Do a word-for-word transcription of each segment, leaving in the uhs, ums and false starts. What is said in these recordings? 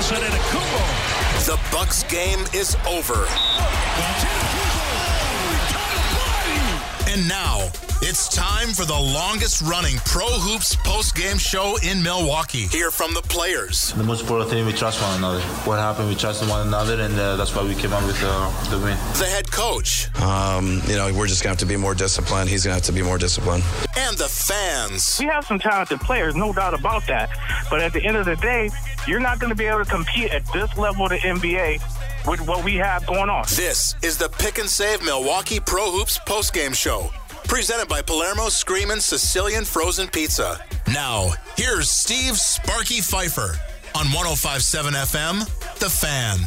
Giannis Antetokounmpo. The Bucks game is over. And now, it's time for the longest-running Pro Hoops post-game show in Milwaukee. Hear from the players. The most important thing, we trust one another. What happened, we trusted one another, and uh, that's why we came out with uh, the win. The head coach. Um, you know, we're just going to have to be more disciplined. He's going to have to be more disciplined. And the fans. We have some talented players, no doubt about that. But at the end of the day, you're not going to be able to compete at this level of the N B A with what we have going on. This is the Pick and Save Milwaukee Pro Hoops postgame show, presented by Palermo Screamin' Sicilian Frozen Pizza. Now, here's Steve Sparky Pfeiffer on one oh five point seven F M, The Fan.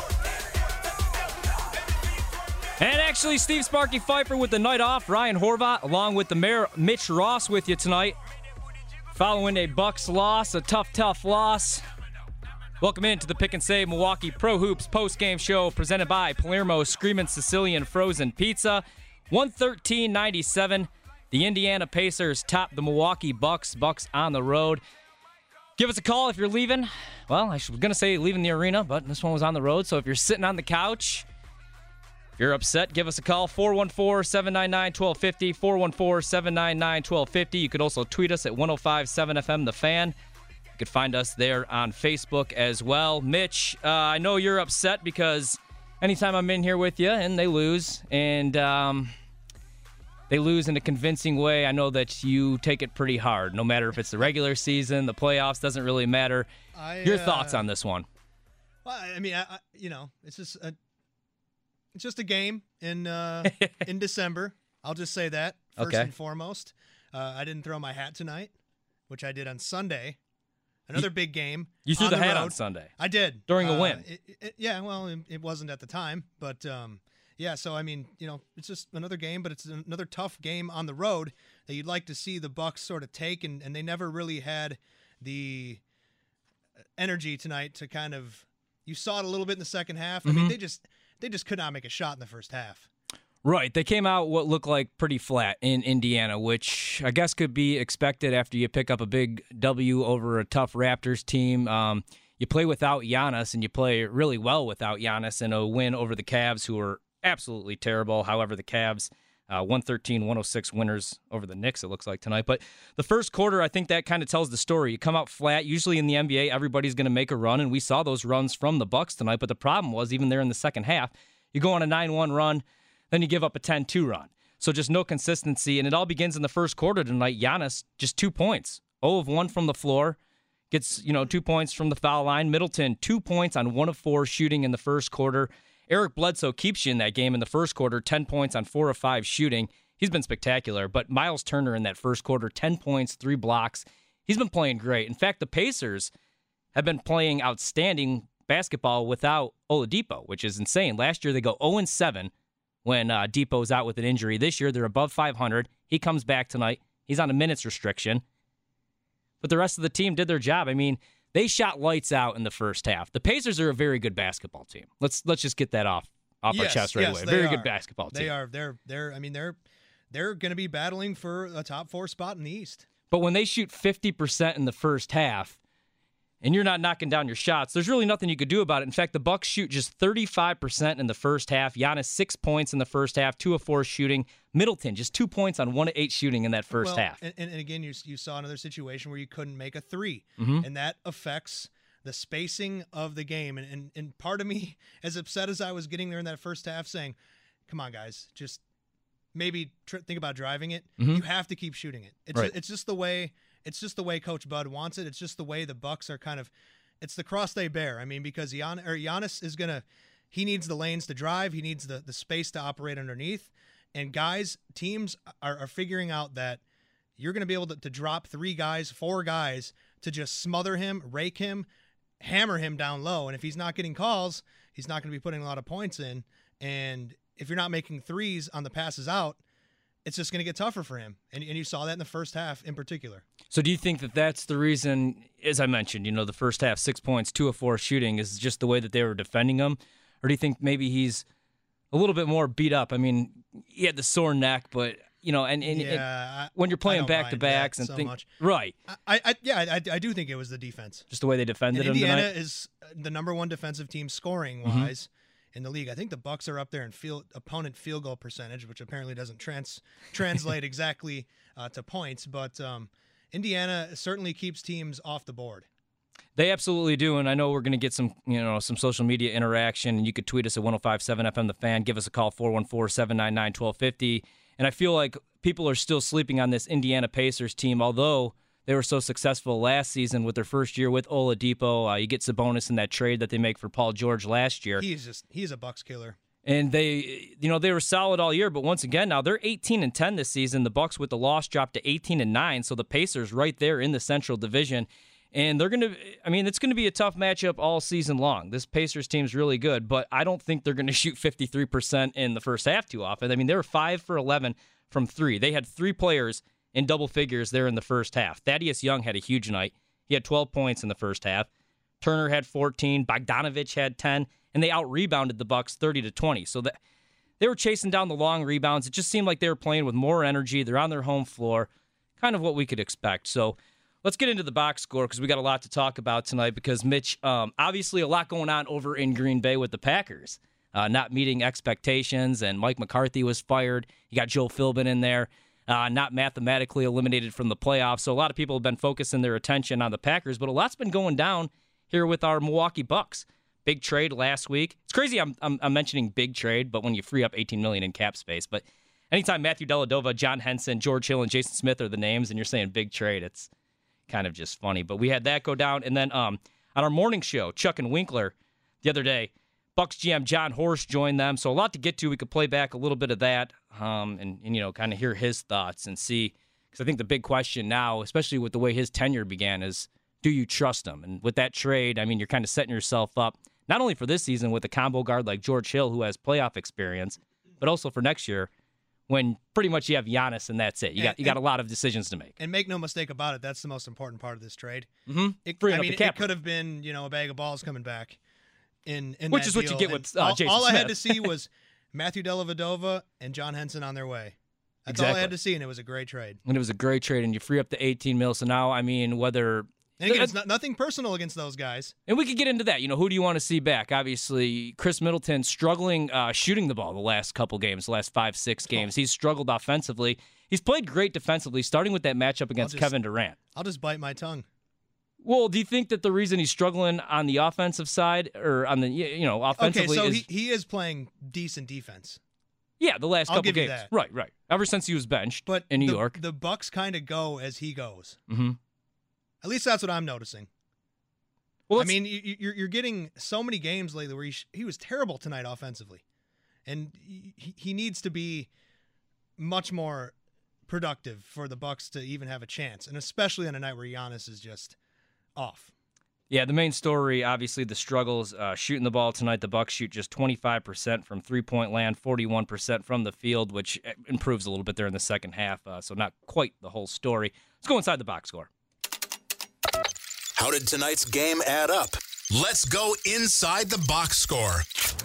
And actually, Steve Sparky Pfeiffer with the night off. Ryan Horvat, along with the mayor, Mitch Ross, with you tonight. Following a Bucks loss, a tough, tough loss. Welcome into the Pick and Save Milwaukee Pro Hoops post-game show presented by Palermo Screamin' Sicilian Frozen Pizza. one thirteen ninety-seven. The Indiana Pacers top the Milwaukee Bucks. Bucks on the road. Give us a call if you're leaving. Well, I was going to say leaving the arena, but this one was on the road. So if you're sitting on the couch, if you're upset, give us a call. four one four, seven nine nine, one two five zero. four one four, seven nine nine, one two five zero. You could also tweet us at one oh five point seven F M The Fan. You could find us there on Facebook as well. Mitch, uh, I know you're upset because anytime I'm in here with you and they lose, and um, they lose in a convincing way, I know that you take it pretty hard. No matter if it's the regular season, the playoffs, doesn't really matter. I, Your uh, thoughts on this one? Well, I mean, I, I, you know, it's just a, it's just a game in uh, in December. I'll just say that first Okay. and foremost. Uh, I didn't throw my hat tonight, which I did on Sunday. Another You- big game. You threw on the, the hat road. on Sunday. I did During a Uh, win. It, it, yeah, well, it, it wasn't at the time, but um, yeah. So I mean, you know, it's just another game, but it's another tough game on the road that you'd like to see the Bucks sort of take, and, and they never really had the energy tonight to kind of. You saw it a little bit in the second half. I Mm-hmm. mean, they just they just could not make a shot in the first half. Right. They came out what looked like pretty flat in Indiana, which I guess could be expected after you pick up a big W over a tough Raptors team. Um, you play without Giannis, and you play really well without Giannis in a win over the Cavs, who are absolutely terrible. However, the Cavs, uh, one thirteen one oh six winners over the Knicks, it looks like tonight. But the first quarter, I think that kind of tells the story. You come out flat. Usually in the N B A, everybody's going to make a run, and we saw those runs from the Bucks tonight. But the problem was, even there in the second half, you go on a nine one run, then you give up a ten two run. So just no consistency, and it all begins in the first quarter tonight. Giannis, just two points. zero of one from the floor. Gets, you know, two points from the foul line. Middleton, two points on one of four shooting in the first quarter. Eric Bledsoe keeps you in that game in the first quarter, ten points on four of five shooting. He's been spectacular. But Miles Turner in that first quarter, ten points, three blocks. He's been playing great. In fact, the Pacers have been playing outstanding basketball without Oladipo, which is insane. Last year, they go oh and seven. When uh, Depot's out with an injury. This year, they're above five hundred. He comes back tonight. He's on a minutes restriction. But the rest of the team did their job. I mean, they shot lights out in the first half. The Pacers are a very good basketball team. Let's let's just get that off off our Yes, chest right yes, away. they Very are. good basketball team. They are. They're. They're. I mean, they're. They're going to be battling for a top four spot in the East. But when they shoot fifty percent in the first half, and you're not knocking down your shots, there's really nothing you could do about it. In fact, the Bucks shoot just thirty-five percent in the first half. Giannis, six points in the first half, two of four shooting. Middleton, just two points on one of eight shooting in that first well, half. And, and again, you you saw another situation where you couldn't make a three, Mhm. and that affects the spacing of the game. And, and and part of me, as upset as I was getting there in that first half, saying, "Come on, guys, just maybe tr- think about driving it. Mhm. You have to keep shooting it. It's Right. just, it's just the way it's just the way Coach Bud wants it. It's just the way the Bucks are kind of. It's the cross they bear. I mean, because Gian, or Giannis is gonna, he needs the lanes to drive. He needs the the space to operate underneath. And guys, teams are, are figuring out that you're going to be able to, to drop three guys, four guys to just smother him, rake him, hammer him down low. And if he's not getting calls, he's not going to be putting a lot of points in. And if you're not making threes on the passes out, it's just going to get tougher for him. And, and you saw that in the first half in particular. So do you think that that's the reason, as I mentioned, you know, the first half, six points, two of four shooting is just the way that they were defending him? Or do you think maybe he's a little bit more beat up? I mean, he had the sore neck, but you know, and, and, yeah, and when you're playing back to backs and so things, much. right? I, I yeah, I, I do think it was the defense. Just the way they defended and him Indiana tonight. is the number one defensive team scoring wise mm-hmm. in the league. I think the Bucks are up there in field opponent field goal percentage, which apparently doesn't trans translate exactly uh, to points, but um, Indiana certainly keeps teams off the board. They absolutely do, and I know we're going to get some, you know, some social media interaction, and you could tweet us at one oh five point seven F M The Fan. Give us a call, four one four, seven nine nine, one two five zero. And I feel like people are still sleeping on this Indiana Pacers team, although they were so successful last season with their first year with Oladipo. Uh, you get Sabonis in that trade that they make for Paul George last year. He's just he's a Bucks killer. And they, you know, they were solid all year, but once again, now they're eighteen and ten this season. The Bucks with the loss dropped to eighteen and nine, so the Pacers right there in the Central Division. And they're going to, I mean, it's going to be a tough matchup all season long. This Pacers team's really good, but I don't think they're going to shoot fifty-three percent in the first half too often. I mean, they were five for eleven from three. They had three players in double figures there in the first half. Thaddeus Young had a huge night. He had twelve points in the first half. Turner had fourteen. Bogdanovich had ten. And they out-rebounded the Bucks thirty to twenty. So that they were chasing down the long rebounds. It just seemed like they were playing with more energy. They're on their home floor. Kind of what we could expect. So let's get into the box score because we got a lot to talk about tonight because, Mitch, um, obviously a lot going on over in Green Bay with the Packers. Uh, not meeting expectations, and Mike McCarthy was fired. You got Joe Philbin in there, uh, not mathematically eliminated from the playoffs. So a lot of people have been focusing their attention on the Packers, but a lot's been going down here with our Milwaukee Bucks. Big trade last week. It's crazy I'm, I'm, I'm mentioning big trade, but when you free up eighteen million dollars in cap space. But anytime Matthew Dellavedova, John Henson, George Hill, and Jason Smith are the names, and you're saying big trade, it's kind of just funny. But we had that go down. And then um, on our morning show, Chuck and Winkler, the other day, Bucks G M John Horst joined them. So a lot to get to. We could play back a little bit of that um, and, and, you know, kind of hear his thoughts and see. Because I think the big question now, especially with the way his tenure began, is do you trust him? And with that trade, I mean, you're kind of setting yourself up, not only for this season with a combo guard like George Hill, who has playoff experience, but also for next year when pretty much you have Giannis and that's it. You got you got a lot of decisions to make. And make no mistake about it, that's the most important part of this trade. Mm-hmm. It, Freeing I up mean, the cap it could have been, you know, a bag of balls coming back. In, in Which that is what deal. you get and with uh, all, Jason all I Smith. had to see was Matthew Dellavedova and John Henson on their way. That's exactly. all I had to see, and it was a great trade. And it was a great trade, and you free up the eighteen mil. So now, I mean, whether and again, it's not, nothing personal against those guys. And we could get into that. You know, who do you want to see back? Obviously, Chris Middleton struggling uh, shooting the ball the last couple games, the last five, six games. He's struggled offensively. He's played great defensively, starting with that matchup against just, Kevin Durant. I'll just bite my tongue. Well, do you think that the reason he's struggling on the offensive side or on the, you know, offensively okay, so is... he, he is playing decent defense. Yeah, the last I'll couple give you games. that. Right, right. Ever since he was benched but in New the, York. The Bucks kind of go as he goes. Mm-hmm. At least that's what I'm noticing. Well, I mean, you, you're, you're getting so many games lately where he, sh- he was terrible tonight offensively. And he, he needs to be much more productive for the Bucks to even have a chance, and especially on a night where Giannis is just off. Yeah, the main story, obviously, the struggles uh, shooting the ball tonight. The Bucks shoot just twenty-five percent from three-point land, forty-one percent from the field, which improves a little bit there in the second half, uh, so not quite the whole story. Let's go inside the box score. How did tonight's game add up? Let's go inside the box score.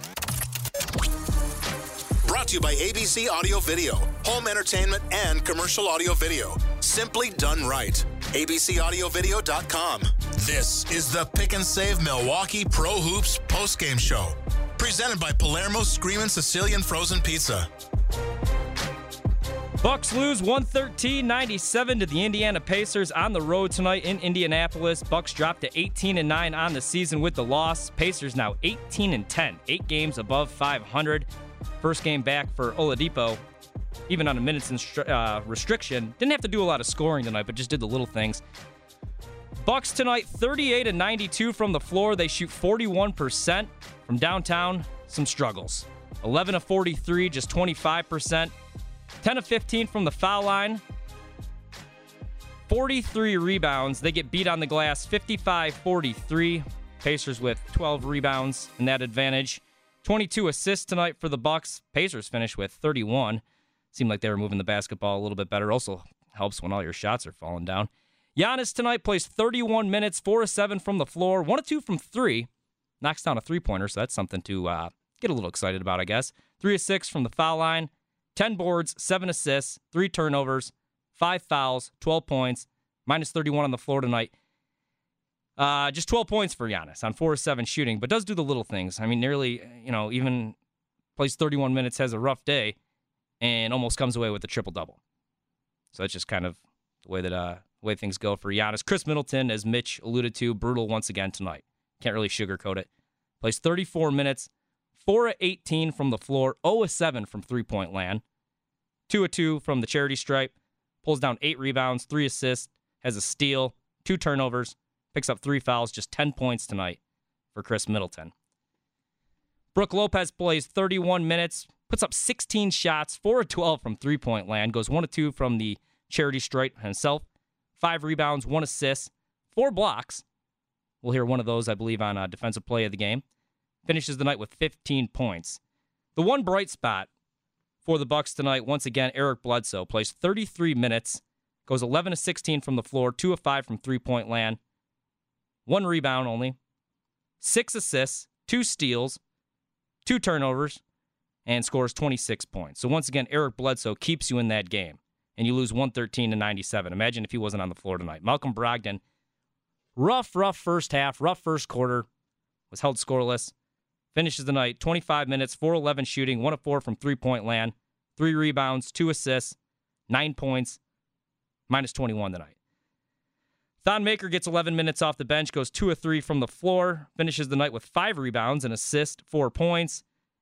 Brought to you by A B C Audio Video, home entertainment and commercial audio video. Simply done right. A B C audio video dot com. This is the Pick and Save Milwaukee Pro Hoops postgame show. Presented by Palermo's Screamin' Sicilian Frozen Pizza. Bucks lose one thirteen ninety-seven to the Indiana Pacers on the road tonight in Indianapolis. Bucks drop to eighteen and nine on the season with the loss. Pacers now eighteen and ten, eight games above five hundred. First game back for Oladipo, even on a minutes instru- uh, restriction. Didn't have to do a lot of scoring tonight, but just did the little things. Bucks tonight, thirty-eight and ninety-two from the floor. They shoot forty-one percent from downtown. Some struggles. eleven of forty-three, just twenty-five percent. ten of fifteen from the foul line. forty-three rebounds. They get beat on the glass, fifty-five forty-three. Pacers with twelve rebounds in that advantage. twenty-two assists tonight for the Bucks. Pacers finish with thirty-one. Seemed like they were moving the basketball a little bit better. Also helps when all your shots are falling down. Giannis tonight plays thirty-one minutes, four of seven from the floor, one of two from three. Knocks down a three-pointer, so that's something to uh, get a little excited about, I guess. three of six from the foul line. ten boards, seven assists, three turnovers, five fouls, twelve points, minus thirty-one on the floor tonight. Uh, just twelve points for Giannis on four of seven shooting, but does do the little things. I mean, nearly, you know, even plays thirty-one minutes, has a rough day, and almost comes away with a triple-double. So that's just kind of the way that uh, the way things go for Giannis. Chris Middleton, as Mitch alluded to, brutal once again tonight. Can't really sugarcoat it. Plays thirty-four minutes, four of eighteen from the floor, zero of seven from three-point land, two of two from the charity stripe, pulls down eight rebounds, three assists, has a steal, two turnovers, picks up three fouls, just ten points tonight for Chris Middleton. Brook Lopez plays thirty-one minutes, puts up sixteen shots, four of twelve from three-point land, goes one of two from the charity stripe himself, five rebounds, one assist, four blocks. We'll hear one of those, I believe, on uh, defensive play of the game. Finishes the night with fifteen points. The one bright spot for the Bucks tonight, once again, Eric Bledsoe plays thirty-three minutes, goes eleven of sixteen from the floor, two of five from three-point land, one rebound only, six assists, two steals, two turnovers, and scores twenty-six points. So once again, Eric Bledsoe keeps you in that game, and you lose one thirteen to ninety-seven. Imagine if he wasn't on the floor tonight. Malcolm Brogdon, rough, rough first half, rough first quarter, was held scoreless. Finishes the night, twenty-five minutes, four of eleven shooting, one of four from three-point land, three rebounds, two assists, nine points, minus twenty-one tonight. Thon Maker gets eleven minutes off the bench, goes two of three from the floor, finishes the night with five rebounds, an assist, four points.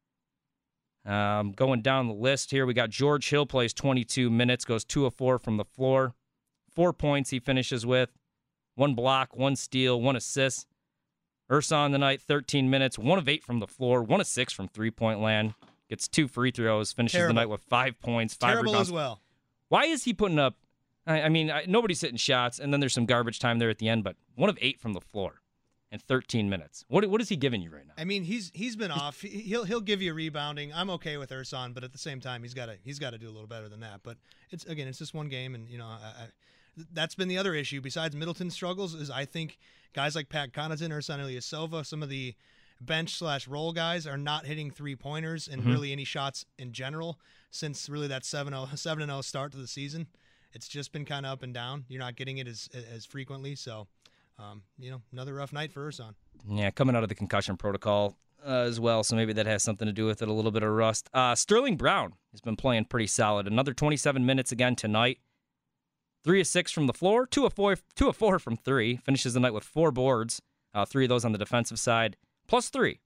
Um, going down the list here, we got George Hill plays twenty-two minutes, goes two of four from the floor, four points he finishes with, one block, one steal, one assist. Ersan tonight, thirteen minutes, one of eight from the floor, one of six from three-point land, gets two free throws, finishes Terrible. the night with five points, five Terrible rebounds. as well. Why is he putting up, I, I mean, I, nobody's hitting shots, and then there's some garbage time there at the end, but one of eight from the floor in thirteen minutes. What What is he giving you right now? I mean, he's he's been off. He- He'll he'll give you rebounding. I'm okay with Ersan, but at the same time, he's got to he's got to do a little better than that. But it's again, it's just one game, and you know, I, I, that's been the other issue besides Middleton's struggles. Is I think guys like Pat Connaughton, Ersan Ilyasova, some of the bench slash roll guys are not hitting three pointers and Mhm. really any shots in general since really that seven and oh start to the season. It's just been kind of up and down. You're not getting it as as frequently, so. Um, you know, another rough night for Ersan. Yeah, coming out of the concussion protocol uh, as well, so maybe that has something to do with it, a little bit of rust. Uh, Sterling Brown has been playing pretty solid. Another twenty-seven minutes again tonight. Three of six from the floor, two of four, two of four from three. Finishes the night with four boards, uh, three of those on the defensive side, plus three.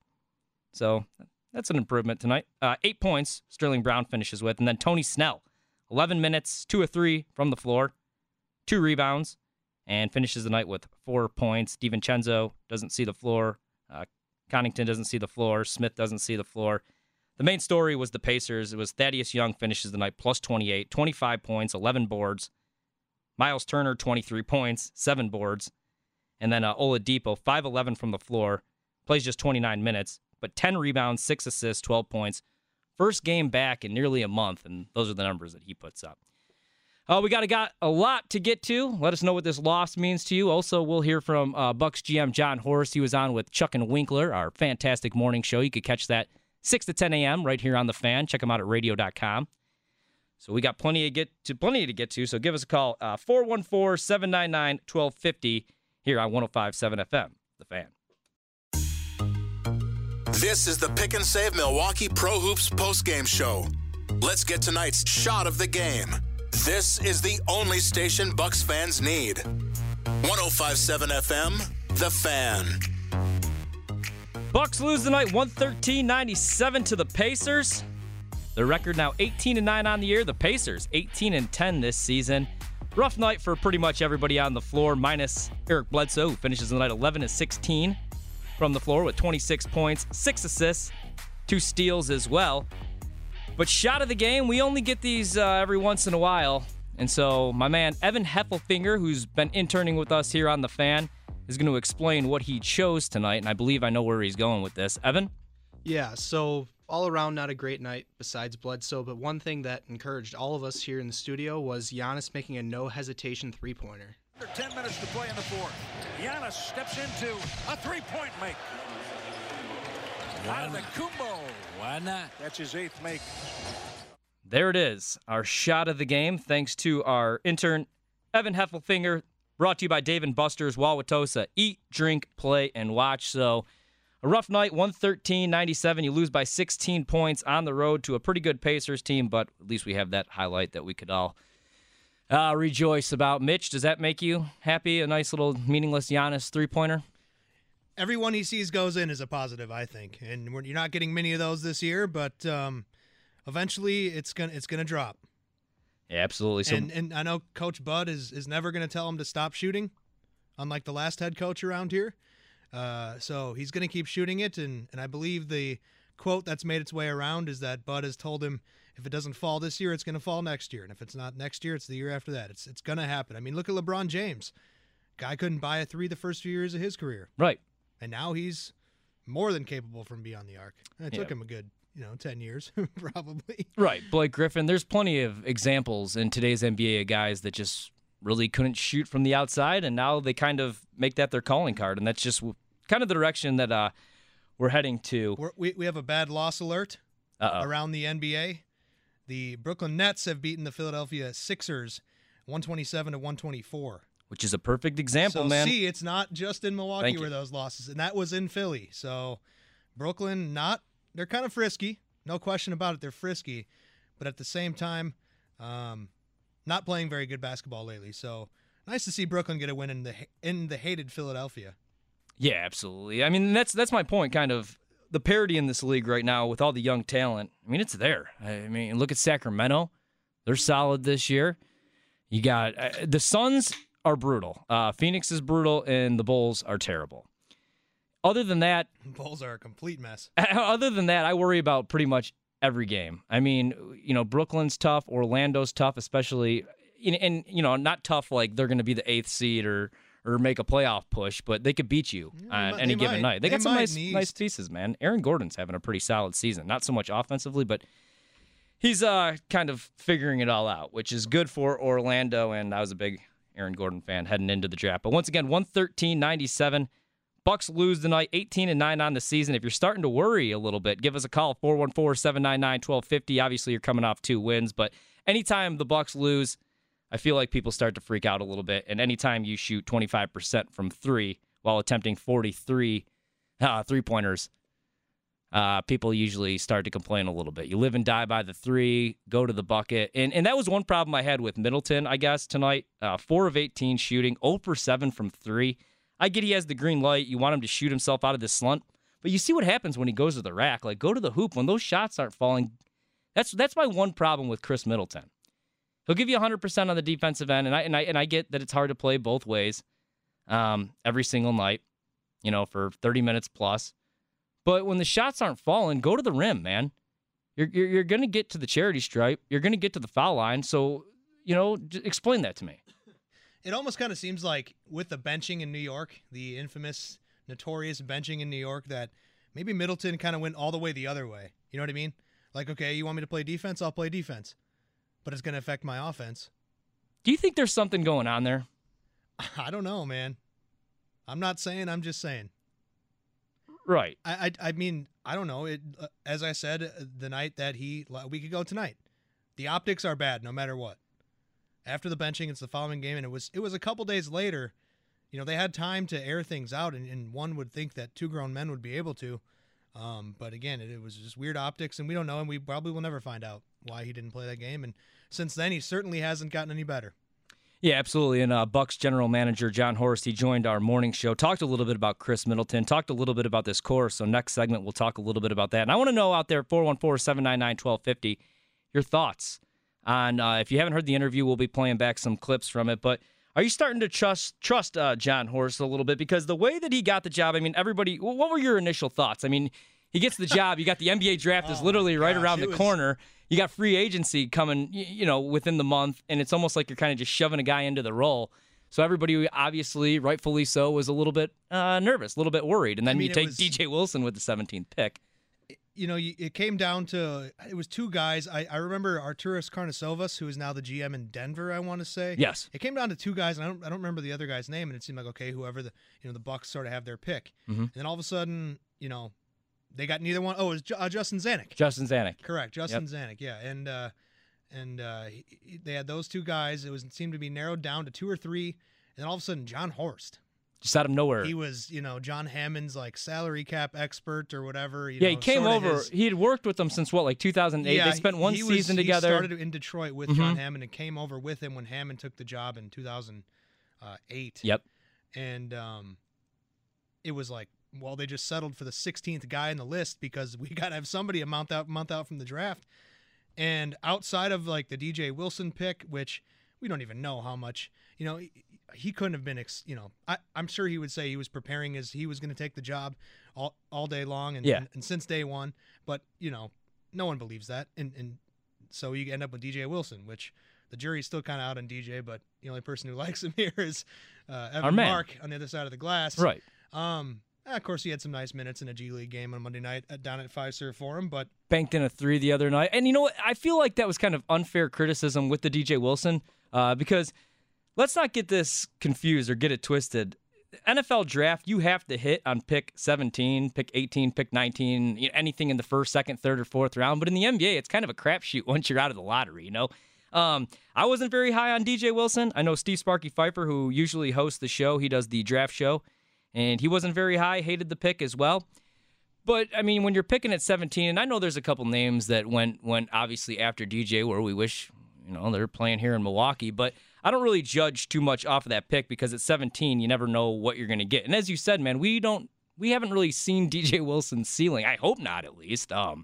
So that's an improvement tonight. Uh, eight points Sterling Brown finishes with. And then Tony Snell, eleven minutes, two of three from the floor, two rebounds, and finishes the night with four points. DiVincenzo doesn't see the floor. Uh, Connaughton doesn't see the floor. Smith doesn't see the floor. The main story was the Pacers. It was Thaddeus Young finishes the night plus twenty-eight, twenty-five points, eleven boards. Miles Turner, twenty-three points, seven boards. And then uh, Oladipo, five of eleven from the floor, plays just twenty-nine minutes, but ten rebounds, six assists, twelve points. First game back in nearly a month, and those are the numbers that he puts up. Uh, we got a, got a lot to get to. Let us know what this loss means to you. Also, we'll hear from uh, Bucks G M John Horst. He was on with Chuck and Winkler, our fantastic morning show. You could catch that six to ten a.m. right here on The Fan. Check them out at radio dot com. So we got plenty to get to, plenty to get to. So give us a call, uh, four one four, seven nine nine, one two five zero here on one oh five point seven F M, The Fan. This is the Pick and Save Milwaukee Pro Hoops postgame show. Let's get tonight's shot of the game. This is the only station Bucks fans need. one oh five point seven F M, The Fan. Bucks lose the night one thirteen ninety-seven to the Pacers. Their record now eighteen and nine on the year. The Pacers eighteen and ten this season. Rough night for pretty much everybody on the floor, minus Eric Bledsoe, who finishes the night eleven and sixteen from the floor with twenty-six points, six assists, two steals as well. But shot of the game, we only get these uh, every once in a while. And so my man Evan Heffelfinger, who's been interning with us here on The Fan, is going to explain what he chose tonight. And I believe I know where he's going with this. Evan? Yeah, so all around not a great night besides Bledsoe. But one thing that encouraged all of us here in the studio was Giannis making a no-hesitation three-pointer. Under ten minutes to play in the fourth. Giannis steps into a three-point make. Out of the Kumbo. Why not? That's his eighth make. There it is, our shot of the game, thanks to our intern, Evan Heffelfinger, brought to you by Dave and Buster's, Wauwatosa. Eat, drink, play, and watch. So a rough night, one thirteen ninety-seven. You lose by sixteen points on the road to a pretty good Pacers team, but at least we have that highlight that we could all uh, rejoice about. Mitch, does that make you happy? A nice little meaningless Giannis three-pointer? Everyone he sees goes in is a positive, I think. And we're, you're not getting many of those this year, but um, eventually it's gonna it's gonna drop. Yeah, absolutely. So, and, and I know Coach Bud is, is never going to tell him to stop shooting, unlike the last head coach around here. Uh, so he's going to keep shooting it, and, and I believe the quote that's made its way around is that Bud has told him if it doesn't fall this year, it's going to fall next year, and if it's not next year, it's the year after that. It's it's going to happen. I mean, look at LeBron James. Guy couldn't buy a three the first few years of his career. Right. And now he's more than capable from beyond the arc. And it yeah. took him a good you know, ten years, probably. Right. Blake Griffin, there's plenty of examples in today's N B A of guys that just really couldn't shoot from the outside, and now they kind of make that their calling card, and that's just kind of the direction that uh, we're heading to. We're, we we have a bad loss alert Uh-oh. around the N B A. The Brooklyn Nets have beaten the Philadelphia Sixers one twenty-seven to one twenty-four. Which is a perfect example, so, man. see, it's not just in Milwaukee Thank where you. those losses, and that was in Philly. So Brooklyn, not they're kind of frisky, no question about it. They're frisky, but at the same time, um, not playing very good basketball lately. So nice to see Brooklyn get a win in the in the hated Philadelphia. Yeah, absolutely. I mean, that's that's my point. Kind of the parity in this league right now with all the young talent. I mean, it's there. I mean, look at Sacramento; they're solid this year. You got uh, the Suns are brutal. Uh, Phoenix is brutal, and the Bulls are terrible. Other than that, Bulls are a complete mess. Other than that, I worry about pretty much every game. I mean, you know, Brooklyn's tough, Orlando's tough, especially, and, and you know, not tough like they're going to be the eighth seed or or make a playoff push, but they could beat you yeah, on any given might. night. They, they got some nice the nice pieces, man. Aaron Gordon's having a pretty solid season. Not so much offensively, but he's uh kind of figuring it all out, which is good for Orlando. And I was a big Aaron Gordon fan heading into the draft. But once again, one thirteen ninety-seven. Bucks lose tonight, eighteen and nine on the season. If you're starting to worry a little bit, give us a call, four one four, seven nine nine, one two five zero. Obviously, you're coming off two wins, but anytime the Bucks lose, I feel like people start to freak out a little bit. And anytime you shoot twenty-five percent from three while attempting forty-three uh, three-pointers, uh, people usually start to complain a little bit. You live and die by the three, go to the bucket. And and that was one problem I had with Middleton, I guess, tonight. Uh, four of eighteen shooting, zero for seven from three. I get he has the green light. You want him to shoot himself out of this slump. But you see what happens when he goes to the rack. Like, go to the hoop. When those shots aren't falling, that's that's my one problem with Chris Middleton. He'll give you one hundred percent on the defensive end, and I and I, and I get that it's hard to play both ways um, every single night, you know, for thirty minutes plus. But when the shots aren't falling, go to the rim, man. You're you're, you're going to get to the charity stripe. You're going to get to the foul line. So, you know, j- explain that to me. It almost kind of seems like with the benching in New York, the infamous, notorious benching in New York, that maybe Middleton kind of went all the way the other way. You know what I mean? Like, okay, you want me to play defense? I'll play defense. But it's going to affect my offense. Do you think there's something going on there? I don't know, man. I'm not saying, I'm just saying. Right. I I, I mean, I don't know. It uh, as I said, uh, the night that he, a week ago tonight, the optics are bad no matter what. After the benching, it's the following game, and it was it was a couple days later. You know, they had time to air things out, and, and one would think that two grown men would be able to. Um, but again, it, it was just weird optics, and we don't know, and we probably will never find out why he didn't play that game. And since then, he certainly hasn't gotten any better. Yeah, absolutely. And uh, Bucks general manager John Horst, he joined our morning show, talked a little bit about Chris Middleton, talked a little bit about this course. So next segment, we'll talk a little bit about that. And I want to know out there, four one four, seven nine nine, one two five zero, your thoughts on, uh, if you haven't heard the interview, we'll be playing back some clips from it. But are you starting to trust trust uh, John Horst a little bit? Because the way that he got the job, I mean, everybody, what were your initial thoughts? I mean, he gets the job. You got the N B A draft is oh literally right gosh, around the was... corner. You got free agency coming, you know, within the month, and it's almost like you're kind of just shoving a guy into the role. So everybody, obviously, rightfully so, was a little bit uh, nervous, a little bit worried. And then I mean, you take was... D J Wilson with the seventeenth pick. You know, it came down to, it was two guys. I, I remember Arturas Karnisovas, who is now the G M in Denver, I want to say. Yes. It came down to two guys, and I don't I don't remember the other guy's name, and it seemed like, okay, whoever the, you know, the Bucks sort of have their pick. Mm-hmm. And then all of a sudden, you know, they got neither one. Oh, it was Ju- uh, Justin Zanuck. Justin Zanuck. Correct, Justin yep. Zanuck, yeah. And uh, And uh, he, they had those two guys. It was it seemed to be narrowed down to two or three. And then all of a sudden, John Horst. Just out of nowhere. He was, you know, John Hammond's like salary cap expert or whatever. You yeah, know, he came over. His, he had worked with them since, what, like two thousand eight? Yeah, they spent one he season was, together. He started in Detroit with mm-hmm. John Hammond and came over with him when Hammond took the job in two thousand eight. Yep. And um, it was like, well, they just settled for the sixteenth guy in the list because we got to have somebody a month out, month out from the draft. And outside of like the D J Wilson pick, which we don't even know how much, you know, he, he couldn't have been, ex, you know, I, I'm sure he would say he was preparing as he was going to take the job all, all day long and, yeah. and, and since day one. But, you know, no one believes that. And, and so you end up with D J Wilson, which the jury's still kind of out on D J, but the only person who likes him here is uh, Evan Mark on the other side of the glass. Right. Um, of course, he had some nice minutes in a G League game on Monday night at, down at Fiserv Forum, but banked in a three the other night. And you know what? I feel like that was kind of unfair criticism with the D J Wilson uh, because let's not get this confused or get it twisted. N F L draft, you have to hit on pick seventeen, pick eighteen, pick nineteen, you know, anything in the first, second, third, or fourth round. But in the N B A, it's kind of a crapshoot once you're out of the lottery, you know? Um, I wasn't very high on D J Wilson. I know Steve Sparky Pfeiffer, who usually hosts the show, he does the draft show, and he wasn't very high, hated the pick as well. But, I mean, when you're picking at seventeen, and I know there's a couple names that went, went obviously after D J where we wish, you know, they're playing here in Milwaukee, but I don't really judge too much off of that pick because at seventeen, you never know what you're going to get. And as you said, man, we don't, we haven't really seen D J Wilson's ceiling. I hope not, at least. Um,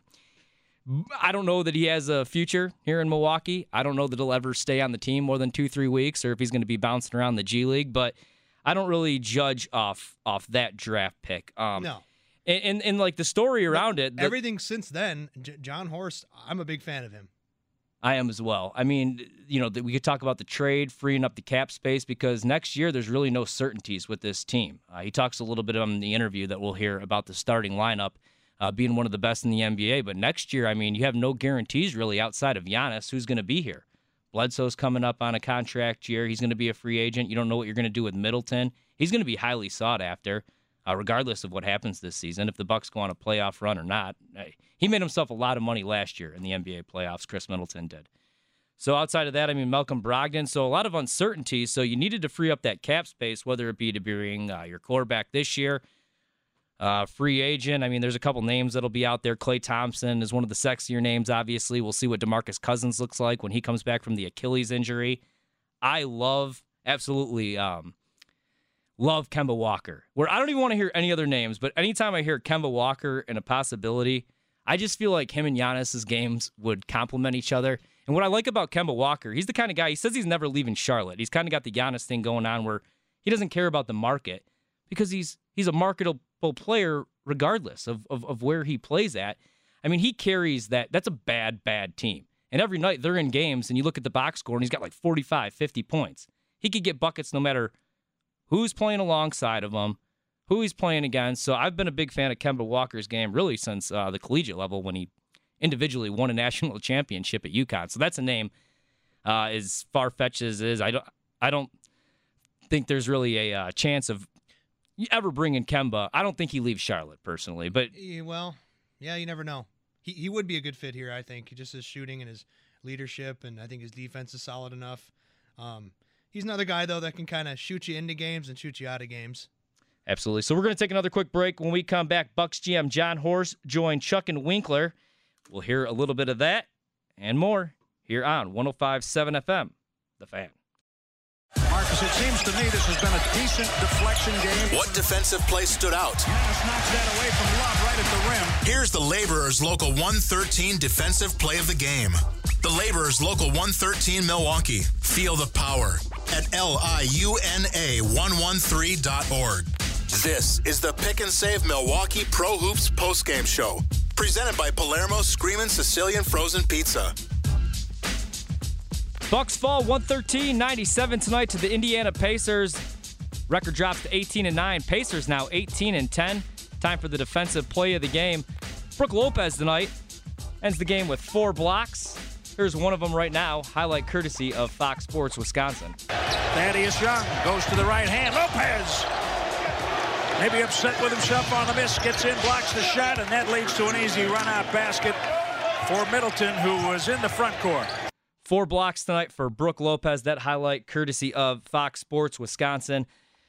I don't know that he has a future here in Milwaukee. I don't know that he'll ever stay on the team more than two, three weeks or if he's going to be bouncing around the G League, but I don't really judge off off that draft pick. Um, no. And, and, and like the story around but it. The, everything since then, J- John Horst, I'm a big fan of him. I am as well. I mean, you know, we could talk about the trade, freeing up the cap space, because next year there's really no certainties with this team. Uh, he talks a little bit on the interview that we'll hear about the starting lineup uh, being one of the best in the N B A. But next year, I mean, you have no guarantees really outside of Giannis who's going to be here. Bledsoe's coming up on a contract year. He's going to be a free agent. You don't know what you're going to do with Middleton. He's going to be highly sought after, uh, regardless of what happens this season, if the Bucks go on a playoff run or not. He made himself a lot of money last year in the N B A playoffs, Chris Middleton did. So outside of that, I mean, Malcolm Brogdon. So a lot of uncertainties. So you needed to free up that cap space, whether it be to bring uh, your quarterback this year, uh, free agent. I mean, there's a couple names that'll be out there. Klay Thompson is one of the sexier names, obviously. We'll see what DeMarcus Cousins looks like when he comes back from the Achilles injury. I love, absolutely um, love Kemba Walker. Where I don't even want to hear any other names, but anytime I hear Kemba Walker and a possibility, I just feel like him and Giannis's games would complement each other. And what I like about Kemba Walker, he's the kind of guy, he says he's never leaving Charlotte. He's kind of got the Giannis thing going on where he doesn't care about the market because he's he's a marketable player regardless of, of, of where he plays at. I mean, he carries that. That's a bad, bad team. And every night they're in games and you look at the box score and he's got like forty-five, fifty points. He could get buckets no matter who's playing alongside of him, who he's playing against. So I've been a big fan of Kemba Walker's game really since uh, the collegiate level when he individually won a national championship at UConn. So that's a name uh, as far-fetched as it is. I don't, I don't think there's really a uh, chance of ever bringing Kemba. I don't think he leaves Charlotte personally, but Yeah, well, yeah, you never know. He he would be a good fit here, I think. Just his shooting and his leadership, and I think his defense is solid enough. Um, he's another guy, though, that can kind of shoot you into games and shoot you out of games. Absolutely. So we're going to take another quick break. When we come back, Bucks G M John Horst joined Chuck and Winkler. We'll hear a little bit of that and more here on one oh five point seven F M, The Fan. Marcus, it seems to me this has been a decent deflection game. What defensive play stood out? Giannis knocks that away from Love right at the rim. Here's the Laborers Local one thirteen defensive play of the game. The Laborers Local one thirteen Milwaukee. Feel the power at L I U N A one thirteen dot org. This is the Pick and Save Milwaukee Pro Hoops postgame show. Presented by Palermo Screamin' Sicilian Frozen Pizza. Bucks fall one thirteen ninety-seven tonight to the Indiana Pacers. Record drops to eighteen and nine. Pacers now eighteen and ten. Time for the defensive play of the game. Brook Lopez tonight ends the game with four blocks. Here's one of them right now. Highlight courtesy of Fox Sports Wisconsin. Thaddeus Young goes to the right hand. Lopez! Maybe upset with himself on the miss. Gets in, blocks the shot, and that leads to an easy run-out basket for Middleton, who was in the front court. Four blocks tonight for Brooke Lopez. That highlight courtesy of Fox Sports Wisconsin.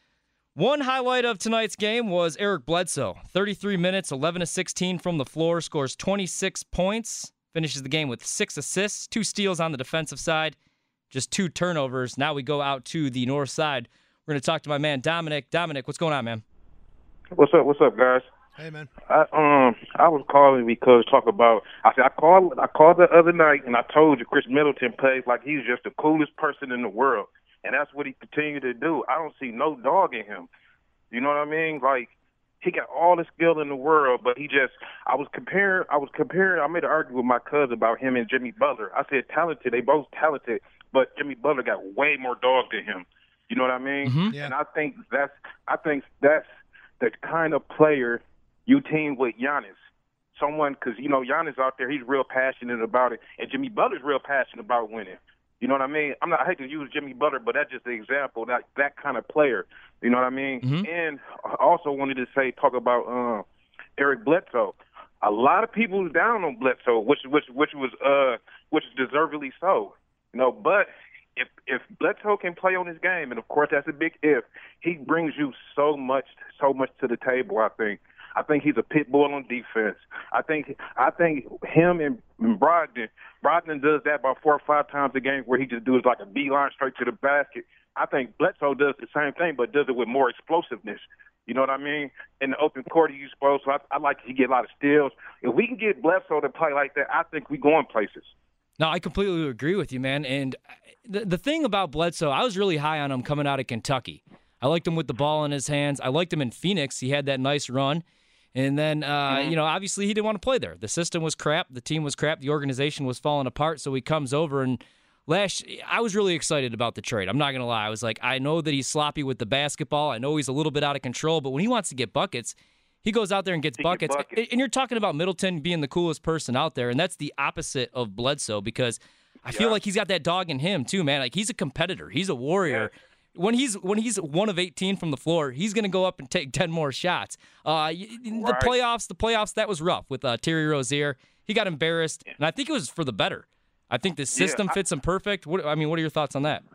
One highlight of tonight's game was Eric Bledsoe. thirty-three minutes, eleven to sixteen from the floor, scores twenty-six points, finishes the game with six assists, two steals on the defensive side, just two turnovers. Now we go out to the north side. We're going to talk to my man Dominic. Dominic, what's going on, man? What's up? What's up, guys? Hey, man. I um I was calling because talk about I said I called I called the other night and I told you Chris Middleton plays like he's just the coolest person in the world, and that's what he continued to do. I don't see no dog in him. You know what I mean? Like he got all the skill in the world, but he just I was comparing I was comparing I made an argument with my cousin about him and Jimmy Butler. I said talented, they both talented, but Jimmy Butler got way more dog than him. You know what I mean? Mm-hmm. Yeah. And I think that's I think that's the kind of player you team with Giannis. Someone, because, you know, Giannis out there, he's real passionate about it, and Jimmy Butler's real passionate about winning. You know what I mean? I'm not, I hate to use Jimmy Butler, but that's just an example, that that kind of player. You know what I mean? Mm-hmm. And I also wanted to say, talk about uh, Eric Bledsoe. A lot of people was down on Bledsoe, which which which was uh which is deservedly so. You know, but if if Bledsoe can play on his game, and of course that's a big if, he brings you so much so much to the table. I think. I think he's a pit bull on defense. I think I think him and Brogdon, Brogdon does that about four or five times a game where he just does like a beeline straight to the basket. I think Bledsoe does the same thing, but does it with more explosiveness. You know what I mean? In the open court, he's supposed to. I, I like to get a lot of steals. If we can get Bledsoe to play like that, I think we going places. No, I completely agree with you, man. And the, the thing about Bledsoe, I was really high on him coming out of Kentucky. I liked him with the ball in his hands. I liked him in Phoenix. He had that nice run. And then, uh, mm-hmm. you know, obviously he didn't want to play there. The system was crap. The team was crap. The organization was falling apart. So he comes over. And last, I was really excited about the trade. I'm not going to lie. I was like, I know that he's sloppy with the basketball. I know he's a little bit out of control. But when he wants to get buckets, he goes out there and gets buckets. buckets. And you're talking about Middleton being the coolest person out there. And that's the opposite of Bledsoe, because I yeah. feel like he's got that dog in him too, man. Like, he's a competitor. He's a warrior. Yeah. When he's when he's one of eighteen from the floor, he's going to go up and take ten more shots. Uh, the right. playoffs, the playoffs, that was rough with uh, Terry Rozier. He got embarrassed, yeah. and I think it was for the better. I think the system yeah, I, fits him perfect. What, I mean, what are your thoughts on that?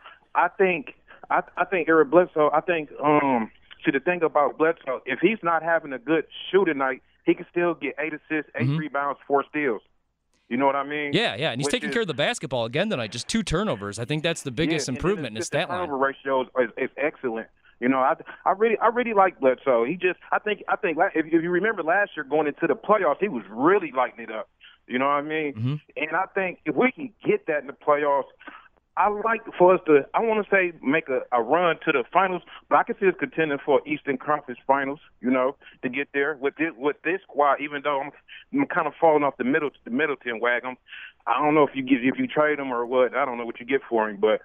I think I, I think Eric Bledsoe. I think um, see the thing about Bledsoe, if he's not having a good shooting night, he can still get eight assists, eight mm-hmm. rebounds, four steals. You know what I mean? Yeah, yeah, and he's Which taking is, care of the basketball again tonight. Just two turnovers. I think that's the biggest yeah, improvement in his stat line. The turnover ratio is, is excellent. You know, I I really I really like Bledsoe. He just I think I think if, if you remember last year going into the playoffs, he was really lighting it up. You know what I mean? Mm-hmm. And I think if we can get that in the playoffs, I like for us to, I want to say make a, a run to the finals, but I can see us contending for Eastern Conference Finals, you know, to get there with this, with this squad, even though I'm, I'm kind of falling off the middle the Middleton wagon. I don't know if you get, if you trade him or what. I don't know what you get for him, but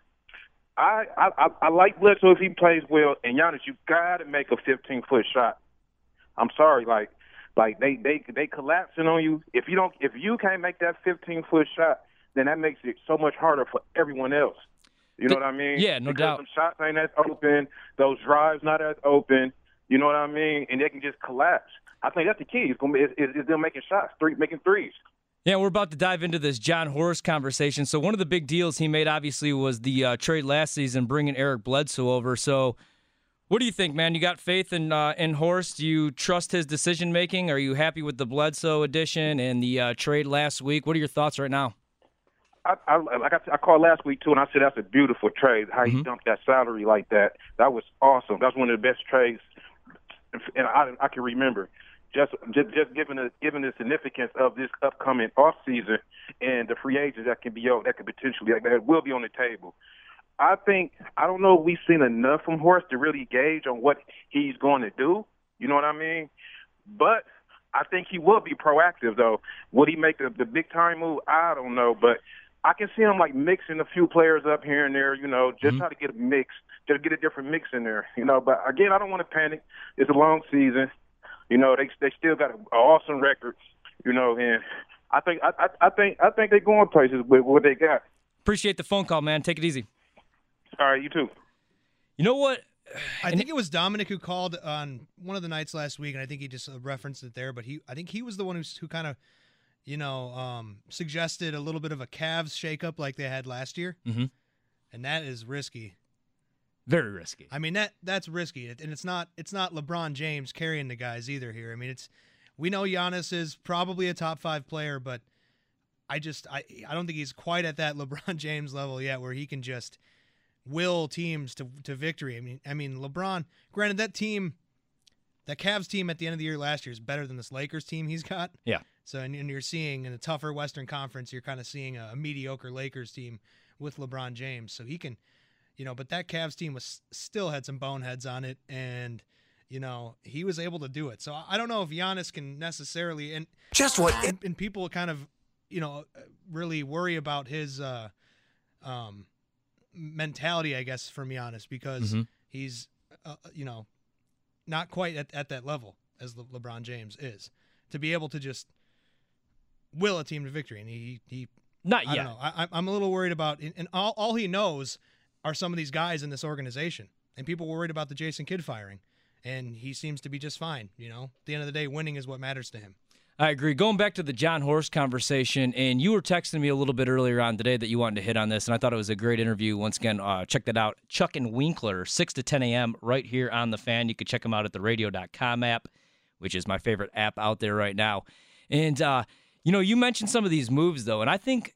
I I, I like Bledsoe if he plays well. And Giannis, you got to make a fifteen-foot shot. I'm sorry, like like they, they, they collapsing on you. If you don't, if you can't make that fifteen-foot shot, then that makes it so much harder for everyone else. You know what I mean? Yeah, no because doubt. Them shots ain't as open, those drives not as open. You know what I mean? And they can just collapse. I think that's the key. It's gonna be is, is them making shots, three, making threes. Yeah, we're about to dive into this Jon Horst conversation. So one of the big deals he made, obviously, was the uh, trade last season, bringing Eric Bledsoe over. So what do you think, man? You got faith in uh, in Horst? Do you trust his decision making? Are you happy with the Bledsoe addition and the uh, trade last week? What are your thoughts right now? I, I, like I, I called last week, too, and I said that's a beautiful trade, how mm-hmm. he dumped that salary like that. That was awesome. That's one of the best trades and I, I can remember. Just just, just given, the, given the significance of this upcoming offseason and the free agents that can be out, that could potentially, that will be on the table. I think, I don't know if we've seen enough from Horst to really gauge on what he's going to do. You know what I mean? But I think he will be proactive, though. Would he make the, the big-time move? I don't know, but I can see him like mixing a few players up here and there, you know, just mm-hmm. try to get a mix, just get a different mix in there, you know. But again, I don't want to panic. It's a long season, you know. They they still got an awesome record, you know, and I think I, I, I think I think they're going places with what they got. Appreciate the phone call, man. Take it easy. All right, you too. You know what? I think it was Dominic who called on one of the nights last week, and I think he just referenced it there. But he, I think he was the one who who kind of. you know, um, suggested a little bit of a Cavs shakeup like they had last year, mm-hmm. and that is risky. Very risky. I mean that that's risky, and it's not it's not LeBron James carrying the guys either here. I mean, it's we know Giannis is probably a top five player, but I just I I don't think he's quite at that LeBron James level yet, where he can just will teams to to victory. I mean, I mean LeBron. Granted, that team, that Cavs team at the end of the year last year is better than this Lakers team he's got. Yeah. So and, and you're seeing in a tougher Western Conference, you're kind of seeing a, a mediocre Lakers team with LeBron James, so he can. You know, but that Cavs team was still had some boneheads on it, and you know he was able to do it. So I don't know if Giannis can necessarily, and just what, and, and people kind of, you know, really worry about his uh, um, mentality, I guess, from Giannis because mm-hmm. he's, uh, you know, not quite at, at that level as Le- LeBron James is to be able to just will a team to victory, and he he not I yet. don't know. I, I'm a little worried about, and all all he knows are some of these guys in this organization. And people were worried about the Jason Kidd firing. And he seems to be just fine. You know, at the end of the day, winning is what matters to him. I agree. Going back to the John Horst conversation, and you were texting me a little bit earlier on today that you wanted to hit on this, and I thought it was a great interview. Once again, uh, check that out. Chuck and Winkler, six to ten a.m. right here on The Fan. You can check them out at the radio dot com app, which is my favorite app out there right now. And, uh, you know, you mentioned some of these moves, though, and I think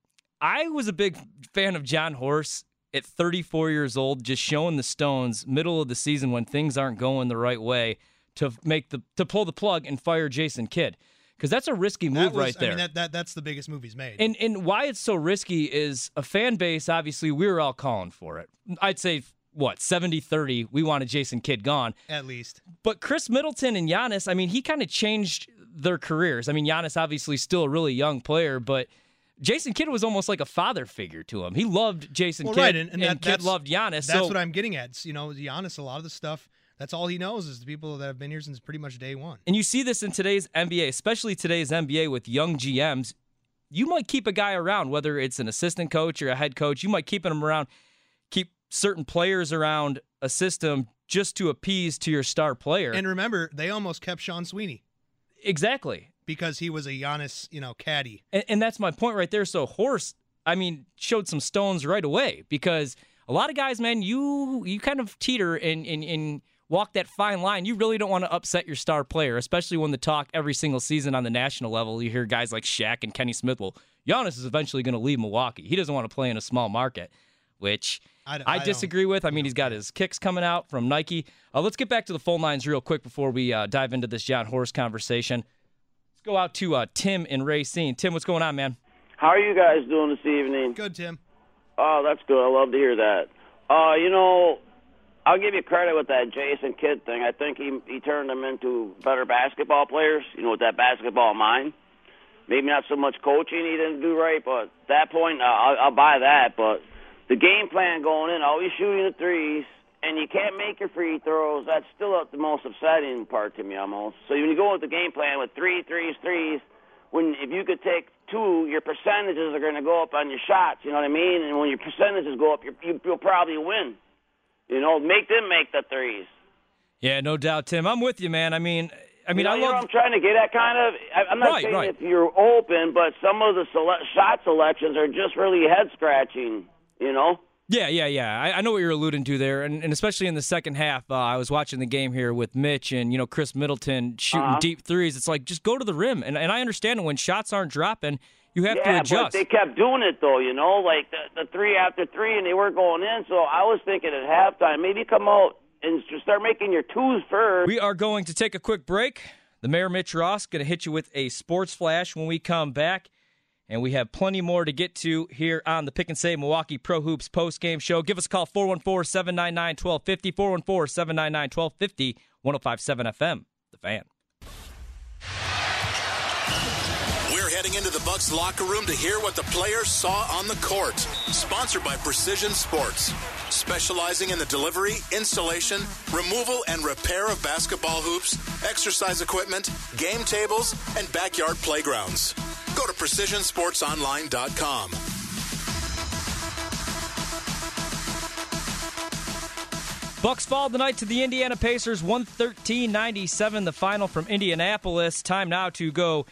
I was a big fan of John Horst at thirty-four years old, just showing the Stones, middle of the season when things aren't going the right way, to make the to pull the plug and fire Jason Kidd. Because that's a risky move was, right there. I mean, that, that that's the biggest move he's made. And and why it's so risky is a fan base, obviously, we were all calling for it. I'd say, what, seventy thirty, we wanted Jason Kidd gone. At least. But Chris Middleton and Giannis, I mean, he kind of changed their careers. I mean, Giannis obviously still a really young player, but Jason Kidd was almost like a father figure to him. He loved Jason well, Kidd, right, and, and, and that, Kidd loved Giannis. That's so, what I'm getting at. It's, you know, Giannis, a lot of the stuff, that's all he knows is the people that have been here since pretty much day one. And you see this in today's N B A, especially today's N B A with young G Ms. You might keep a guy around, whether it's an assistant coach or a head coach. You might keep him around, keep certain players around a system just to appease to your star player. And remember, they almost kept Sean Sweeney. Exactly. Because he was a Giannis, you know, caddy. And, and that's my point right there. So Horst, I mean, showed some stones right away because a lot of guys, man, you you kind of teeter and, and, and walk that fine line. You really don't want to upset your star player, especially when the talk every single season on the national level, you hear guys like Shaq and Kenny Smith, well, Giannis is eventually going to leave Milwaukee. He doesn't want to play in a small market, which I, I, I disagree with. I mean, he's got his kicks coming out from Nike. Uh, let's get back to the phone lines real quick before we uh, dive into this John Horst conversation. Go out to uh, Tim in Racine. Tim, what's going on, man? How are you guys doing this evening? Good, Tim. Oh, that's good. I love to hear that. Uh, you know, I'll give you credit with that Jason Kidd thing. I think he he turned them into better basketball players, you know, with that basketball mind. Maybe not so much coaching he didn't do right, but at that point, uh, I'll, I'll buy that. But the game plan going in, always shooting the threes, and you can't make your free throws, that's still the most upsetting part to me almost. So when you go with the game plan with three, threes, threes, when if you could take two, your percentages are going to go up on your shots, you know what I mean? And when your percentages go up, you, you, you'll probably win. You know, make them make the threes. Yeah, no doubt, Tim. I'm with you, man. I mean, I mean, you know, I you love. know what I'm trying to get at, kind of. I, I'm not right, saying right. if you're open, but some of the sele- shot selections are just really head scratching. You know. Yeah, yeah, yeah. I, I know what you're alluding to there, and, and especially in the second half, uh, I was watching the game here with Mitch and you know Chris Middleton shooting uh-huh. deep threes. It's like just go to the rim, and and I understand when shots aren't dropping, you have yeah, to adjust. But they kept doing it though, you know, like the, the three after three, and they were going in. So I was thinking at halftime, maybe come out and start making your twos first. We are going to take a quick break. The Mayor Mitch Ross going to hit you with a sports flash when we come back. And we have plenty more to get to here on the Pick and Save Milwaukee Pro Hoops postgame show. Give us a call, four one four, seven nine nine, one two five zero, four one four, seven nine nine, one two five zero, one oh five seven F M, The Fan. We're heading into the Bucks locker room to hear what the players saw on the court. Sponsored by Precision Sports, specializing in the delivery, installation, removal, and repair of basketball hoops, exercise equipment, game tables, and backyard playgrounds. Go to precision sports online dot com. Bucks fall tonight to the Indiana Pacers, one thirteen ninety-seven, the final from Indianapolis. Time now to go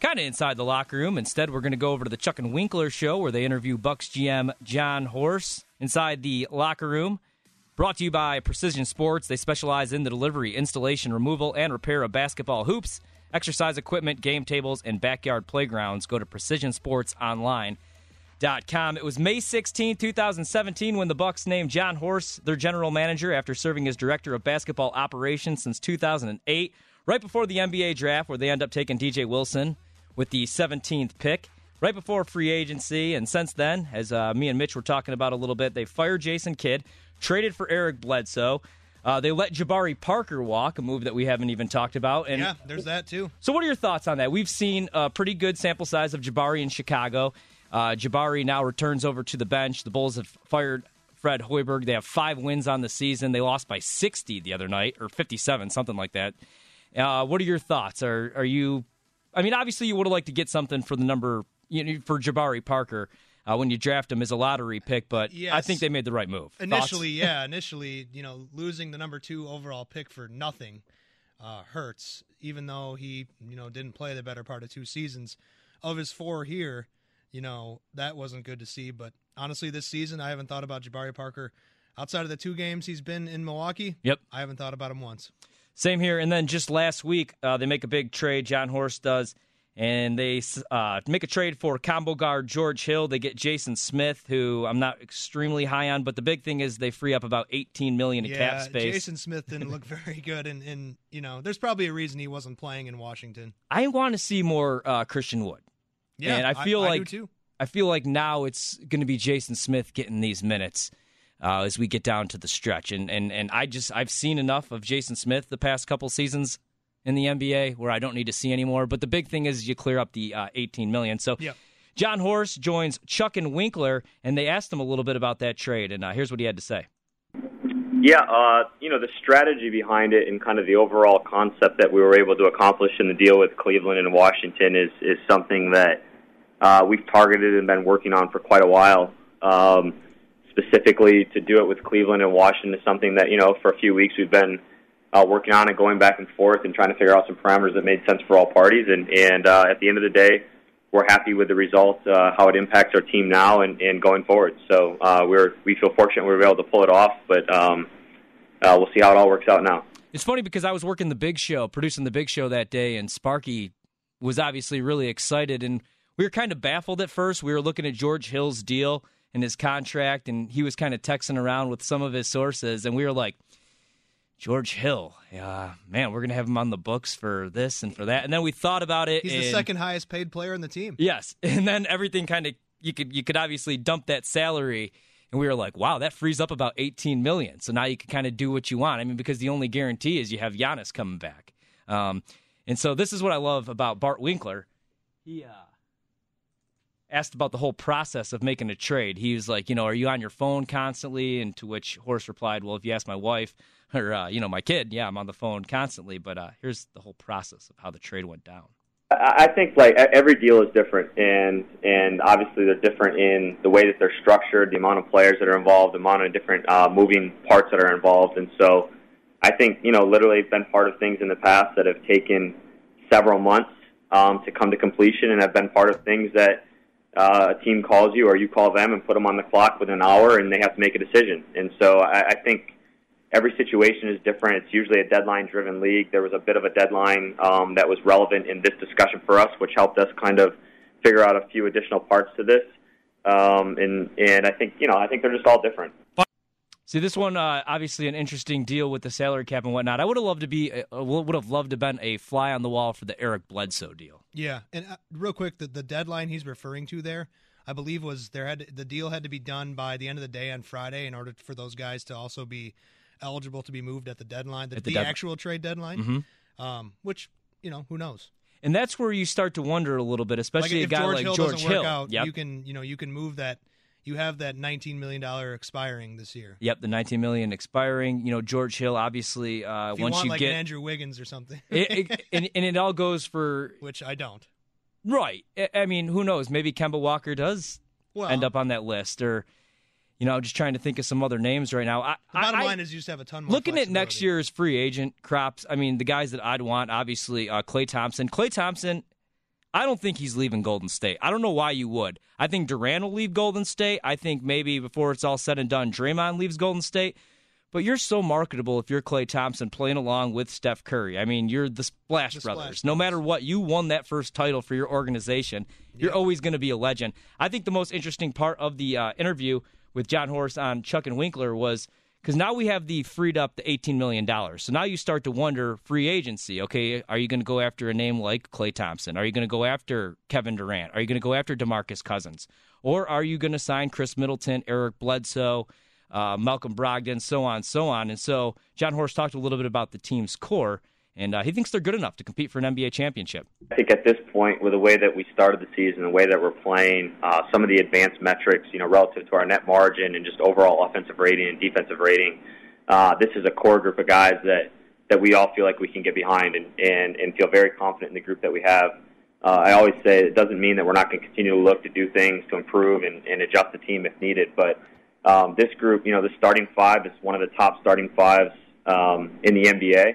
kind of inside the locker room. Instead, we're going to go over to the Chuck and Winkler show where they interview Bucks G M John Horst inside the locker room. Brought to you by Precision Sports. They specialize in the delivery, installation, removal, and repair of basketball hoops, exercise equipment, game tables, and backyard playgrounds. Go to precision sports online dot com. It was May sixteenth, twenty seventeen when the Bucks named John Horst their general manager after serving as director of basketball operations since two thousand eight, right before the N B A draft where they end up taking D J Wilson with the seventeenth pick, right before free agency. And since then, as uh, me and Mitch were talking about a little bit, they fired Jason Kidd, traded for Eric Bledsoe. Uh, they let Jabari Parker walk, a move that we haven't even talked about. And yeah, there's that too. So what are your thoughts on that? We've seen a pretty good sample size of Jabari in Chicago. Uh, Jabari now returns over to the bench. The Bulls have fired Fred Hoiberg. They have five wins on the season. They lost by sixty the other night, or fifty-seven, something like that. Uh, what are your thoughts? Are are you? I mean, obviously you would have liked to get something for the number, you know, for Jabari Parker uh, when you draft him as a lottery pick, but yes. I think they made the right move. Initially, Thoughts? yeah, initially, you know, losing the number two overall pick for nothing uh, hurts. Even though he, you know, didn't play the better part of two seasons of his four here. You know, that wasn't good to see. But honestly, this season, I haven't thought about Jabari Parker outside of the two games he's been in Milwaukee. Yep. I haven't thought about him once. Same here. And then just last week, uh, they make a big trade, John Horst does, and they uh, make a trade for combo guard George Hill. They get Jason Smith, who I'm not extremely high on, but the big thing is they free up about eighteen million dollars in yeah, cap space. Jason Smith didn't look very good, and, and, you know, there's probably a reason he wasn't playing in Washington. I want to see more uh, Christian Wood. Yeah, and I feel I, like I do too. I feel like now it's going to be Jason Smith getting these minutes uh, as we get down to the stretch. And, and and I just I've seen enough of Jason Smith the past couple seasons in the N B A where I don't need to see anymore. But the big thing is you clear up the uh, eighteen million dollars. So yep. John Horst joins Chuck and Winkler, and they asked him a little bit about that trade. And uh, here's what he had to say. Yeah, uh, you know, the strategy behind it and kind of the overall concept that we were able to accomplish in the deal with Cleveland and Washington is, is something that uh, we've targeted and been working on for quite a while. Um, specifically to do it with Cleveland and Washington is something that, you know, for a few weeks we've been uh, working on and going back and forth and trying to figure out some parameters that made sense for all parties. And, and uh, at the end of the day, we're happy with the result, uh, how it impacts our team now and, and going forward. So uh, we're we feel fortunate we were able to pull it off, but um, uh, we'll see how it all works out now. It's funny because I was working the Big Show, producing the Big Show that day, and Sparky was obviously really excited, and we were kind of baffled at first. We were looking at George Hill's deal and his contract, and he was kind of texting around with some of his sources, and we were like, George Hill, yeah, man, we're going to have him on the books for this and for that. And then we thought about it. He's and, the second highest paid player in the team. Yes. And then everything kind of, you could you could obviously dump that salary. And we were like, wow, that frees up about eighteen million dollars. So now you can kind of do what you want. I mean, because the only guarantee is you have Giannis coming back. Um, and so this is what I love about Bart Winkler. He uh, asked about the whole process of making a trade. He was like, you know, are you on your phone constantly? And to which Horst replied, well, if you ask my wife, or, uh, you know, my kid, yeah, I'm on the phone constantly. But uh, here's the whole process of how the trade went down. I think, like, every deal is different, and and obviously they're different in the way that they're structured, the amount of players that are involved, the amount of different uh, moving parts that are involved. And so I think, you know, literally been part of things in the past that have taken several months um, to come to completion and have been part of things that uh, a team calls you or you call them and put them on the clock within an hour and they have to make a decision. And so I, I think every situation is different. It's usually a deadline-driven league. There was a bit of a deadline um, that was relevant in this discussion for us, which helped us kind of figure out a few additional parts to this. Um, and and I think you know I think they're just all different. See, this one uh, obviously an interesting deal with the salary cap and whatnot. I would have loved to be uh, would have loved to have been a fly on the wall for the Eric Bledsoe deal. Yeah, and uh, real quick, the, the deadline he's referring to there, I believe was there had to, the deal had to be done by the end of the day on Friday in order for those guys to also be eligible to be moved at the deadline, the, the, the deadline. actual trade deadline, mm-hmm. um, which, you know, who knows? And that's where you start to wonder a little bit, especially like a guy George like Hill George doesn't Hill. Work out, yep. You can, you know, you can move that. You have that nineteen million dollars expiring this year. Yep, the nineteen million dollars expiring. You know, George Hill, obviously, uh, if you once want you like get an Andrew Wiggins or something, it, it, and, and it all goes for which I don't. Right. I mean, who knows? Maybe Kemba Walker does well, end up on that list, or. You know, I'm just trying to think of some other names right now. I, the bottom I, line is you just have a ton more looking at next year's free agent crops. I mean, the guys that I'd want, obviously, uh, Klay Thompson. Klay Thompson, I don't think he's leaving Golden State. I don't know why you would. I think Durant will leave Golden State. I think maybe before it's all said and done, Draymond leaves Golden State. But you're so marketable if you're Klay Thompson playing along with Steph Curry. I mean, you're the Splash the Brothers. Splash no Brothers. matter what, you won that first title for your organization. You're Yep. always going to be a legend. I think the most interesting part of the uh, interview with John Horst on Chuck and Winkler was because now we have the freed up the eighteen million dollars. So now you start to wonder free agency. Okay, are you going to go after a name like Klay Thompson? Are you going to go after Kevin Durant? Are you going to go after DeMarcus Cousins? Or are you going to sign Chris Middleton, Eric Bledsoe, uh, Malcolm Brogdon, so on, so on? And so John Horst talked a little bit about the team's core, and uh, he thinks they're good enough to compete for an N B A championship. I think at this point, with the way that we started the season, the way that we're playing, uh, some of the advanced metrics, you know, relative to our net margin and just overall offensive rating and defensive rating, uh, this is a core group of guys that, that we all feel like we can get behind and, and, and feel very confident in the group that we have. Uh, I always say it doesn't mean that we're not going to continue to look to do things to improve and, and adjust the team if needed, but um, this group, you know, the starting five is one of the top starting fives um, in the N B A.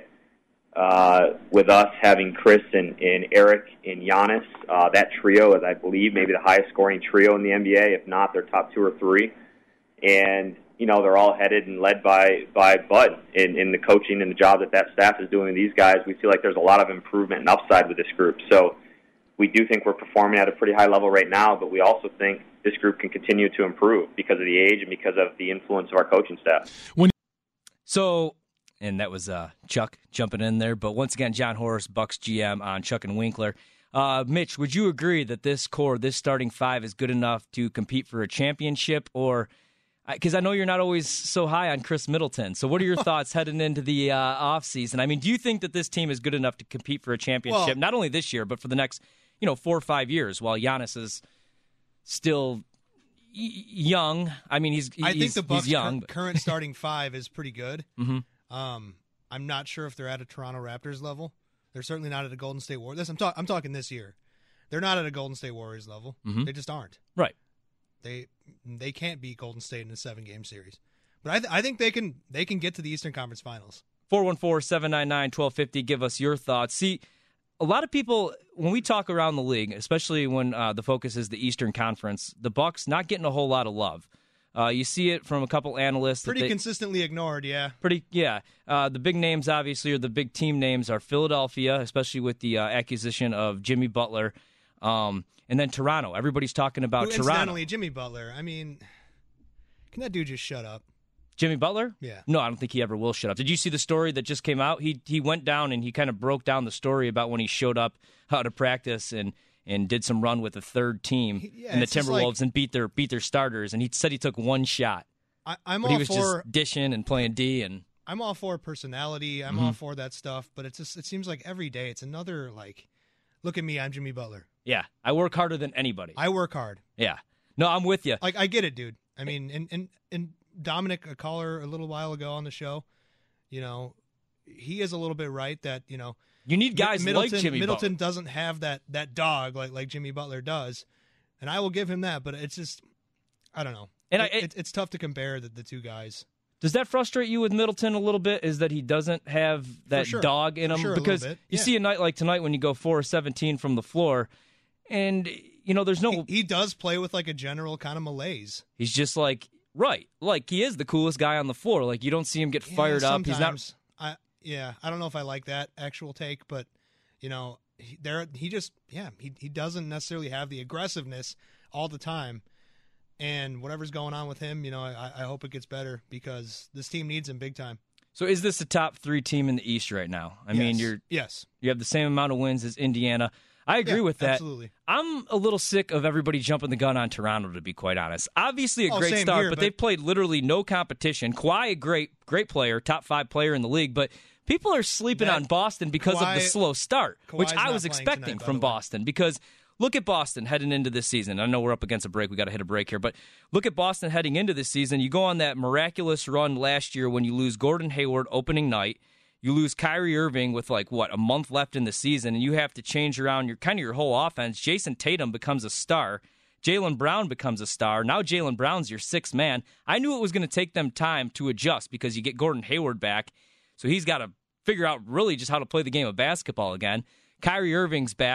Uh, with us having Chris and, and Eric and Giannis, uh, that trio is, I believe, maybe the highest scoring trio in the N B A. If not, they're top two or three. And, you know, they're all headed and led by, by Bud in, in the coaching and the job that that staff is doing with these guys. We feel like there's a lot of improvement and upside with this group. So we do think we're performing at a pretty high level right now, but we also think this group can continue to improve because of the age and because of the influence of our coaching staff. When so... And that was uh, Chuck jumping in there. But once again, John Horst, Bucks G M on Chuck and Winkler. Uh, Mitch, would you agree that this core, this starting five, is good enough to compete for a championship? Or because I know you're not always so high on Chris Middleton. So what are your thoughts heading into the uh, offseason? I mean, do you think that this team is good enough to compete for a championship, Well, not only this year, but for the next, you know, four or five years while Giannis is still y- young? I mean, he's, he's, I think the Bucks' he's young. cur- but- current starting five is pretty good. mm-hmm. Um, I'm not sure if they're at a Toronto Raptors level. They're certainly not at a Golden State Warriors. I'm, talk- I'm talking this year. They're not at a Golden State Warriors level. Mm-hmm. They just aren't. Right. They they can't beat Golden State in a seven-game series. But I, th- I think they can they can get to the Eastern Conference Finals. four one four, seven nine nine, one two five zero. Give us your thoughts. See, a lot of people, when we talk around the league, especially when uh, the focus is the Eastern Conference, the Bucks not getting a whole lot of love. Uh, you see it from a couple analysts. Pretty they, consistently ignored, yeah. Pretty, yeah. Uh, the big names, obviously, or the big team names are Philadelphia, especially with the uh, acquisition of Jimmy Butler, um, and then Toronto. Everybody's talking about Who, Toronto. Incidentally, Jimmy Butler. I mean, can that dude just shut up? Jimmy Butler? Yeah. No, I don't think he ever will shut up. Did you see the story that just came out? He he went down and he kind of broke down the story about when he showed up how to practice and. and did some run with the third team Yeah, in the it's just Timberwolves like- and beat their beat their starters. And he said he took one shot. I, I'm but all he was for just dishing and playing D. And I'm all for personality. I'm Mhm. all for that stuff. But it's just it seems like every day it's another like, look at me, I'm Jimmy Butler. yeah, I work harder than anybody. I work hard. Yeah, no, I'm with you. Like I get it, dude. I mean, and and and Dominic, a caller a little while ago on the show, you know, he is a little bit right that you know. You need guys Middleton, like Jimmy Middleton Butler. doesn't have that that dog like like Jimmy Butler does, and I will give him that. But it's just, I don't know. And I- it, it, it's tough to compare the, the two guys. Does that frustrate you with Middleton a little bit? Is that he doesn't have that sure. dog in For him? sure, a little because bit. you Yeah. see a night like tonight when you go four of seventeen from the floor, and you know there's no. He, he does play with like a general kind of malaise. He's just like right, like he is the coolest guy on the floor. Like you don't see him get fired yeah, up. He's not. sometimes. I yeah. I don't know if I like that actual take, but you know, he, there he just yeah he he doesn't necessarily have the aggressiveness all the time. And whatever's going on with him, you know, I, I hope it gets better because this team needs him big time. So is this a top three team in the East right now? I mean, Yes. you're yes. you have the same amount of wins as Indiana. I agree Yeah, with that. absolutely. I'm a little sick of everybody jumping the gun on Toronto, to be quite honest. Obviously a Oh, great same start, here, but, but- they've played literally no competition. Kawhi, a great, great player, top five player in the league, but people are sleeping That- on Boston because of the Kawhi- slow start, which Kawhi's I not was playing expecting tonight, by from the way. Boston because look at Boston heading into this season. I know we're up against a break. We got to hit a break here, but look at Boston heading into this season. You go on that miraculous run last year when you lose Gordon Hayward opening night. You lose Kyrie Irving with like what a month left in the season, and you have to change around your kind of your whole offense. Jason Tatum becomes a star. Jaylen Brown becomes a star. Now Jaylen Brown's your sixth man. I knew it was going to take them time to adjust because you get Gordon Hayward back, so he's got to figure out really just how to play the game of basketball again. Kyrie Irving's back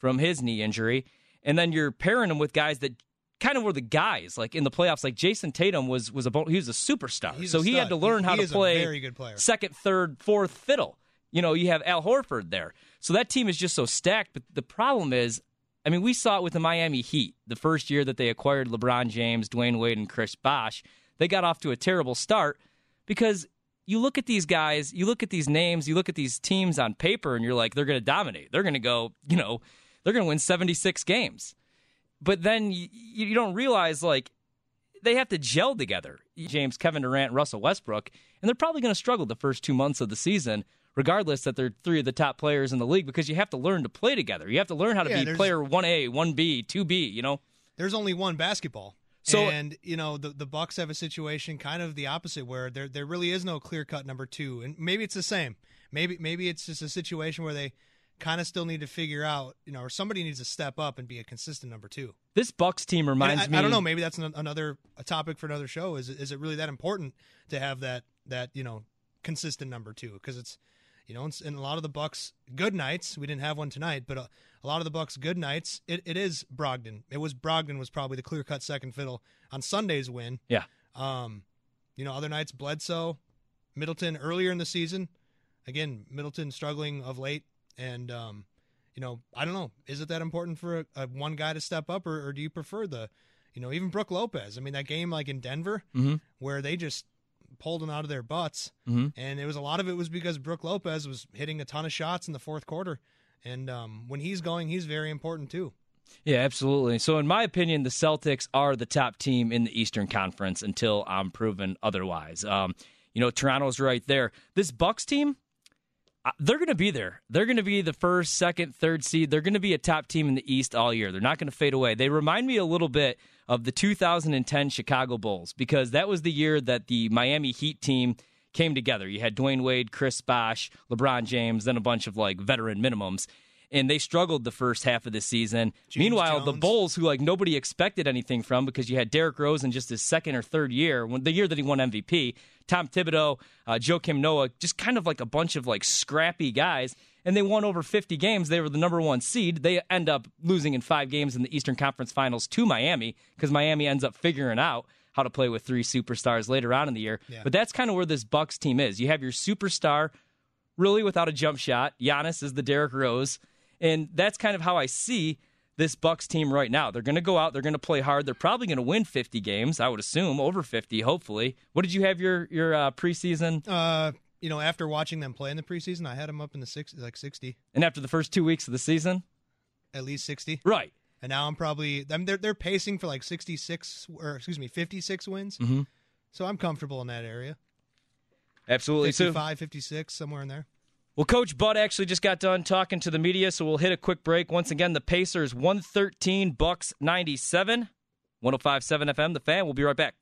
from his knee injury. And then you're pairing him with guys that kind of were the guys, like in the playoffs. Like Jason Tatum was was a he was a superstar, He's so a he had to learn he, how he to is play a very good player. second, third, fourth fiddle. You know, you have Al Horford there, so that team is just so stacked. But the problem is, I mean, we saw it with the Miami Heat the first year that they acquired LeBron James, Dwayne Wade, and Chris Bosh. They got off to a terrible start because you look at these guys, you look at these names, you look at these teams on paper, and you're like, they're going to dominate. They're going to go, you know, they're going to win seventy-six games. But then you, you don't realize, like, they have to gel together. James, Kevin Durant, Russell Westbrook, and they're probably going to struggle the first two months of the season, regardless that they're three of the top players in the league, because you have to learn to play together. You have to learn how to Yeah, be there's- player one A, one B, two B, you know? There's only one basketball. So- and, you know, the the Bucks have a situation kind of the opposite where there there really is no clear-cut number two. And maybe it's the same. Maybe maybe it's just a situation where they kind of still need to figure out, you know, or somebody needs to step up and be a consistent number two. This Bucks team reminds I, me... I don't know. Maybe that's an, another a topic for another show. Is is it really that important to have that that you know consistent number two? Because it's you know in a lot of the Bucks good nights, we didn't have one tonight, but a, a lot of the Bucks good nights, it, it is Brogdon. It was Brogdon was probably the clear cut second fiddle on Sunday's win. Yeah. Um, you know, other nights Bledsoe, Middleton earlier in the season. Again, Middleton struggling of late, and um, you know, I don't know. Is it that important for a, a one guy to step up, or, or do you prefer the, you know, even Brook Lopez? I mean, that game like in Denver Mm-hmm. where they just pulled them out of their butts, Mm-hmm. and it was a lot of it was because Brook Lopez was hitting a ton of shots in the fourth quarter, and um, when he's going, he's very important too. Yeah, absolutely. So in my opinion, the Celtics are the top team in the Eastern Conference until I'm proven otherwise. Um, you know, Toronto's right there. This Bucks team, uh, they're going to be there. They're going to be the first, second, third seed. They're going to be a top team in the East all year. They're not going to fade away. They remind me a little bit of the two thousand ten Chicago Bulls, because that was the year that the Miami Heat team came together. You had Dwayne Wade, Chris Bosh, LeBron James, then a bunch of like veteran minimums. And they struggled the first half of the season. James Meanwhile, Jones. the Bulls, who like nobody expected anything from, because you had Derrick Rose in just his second or third year, when the year that he won M V P, Tom Thibodeau, uh, Joakim Noah, just kind of like a bunch of like scrappy guys, and they won over fifty games. They were the number one seed. They end up losing in five games in the Eastern Conference Finals to Miami, because Miami ends up figuring out how to play with three superstars later on in the year. Yeah. But that's kind of where this Bucks team is. You have your superstar, really without a jump shot. Giannis is the Derrick Rose. And that's kind of how I see this Bucks team right now. They're going to go out. They're going to play hard. They're probably going to win fifty games, I would assume, over fifty, hopefully. What did you have your your uh, preseason? Uh, you know, after watching them play in the preseason, I had them up in the six, like sixty, And after the first two weeks of the season? at least sixty. Right. And now I'm probably I mean, they're they're pacing for like sixty-six or excuse me, fifty-six wins. Mm-hmm. So I'm comfortable in that area. Absolutely. So, fifty-five, fifty-six, somewhere in there. well, Coach Bud actually just got done talking to the media, so we'll hit a quick break. Once again, the Pacers one thirteen, Bucks ninety-seven. one oh five point seven F M, The Fan. We'll be right back.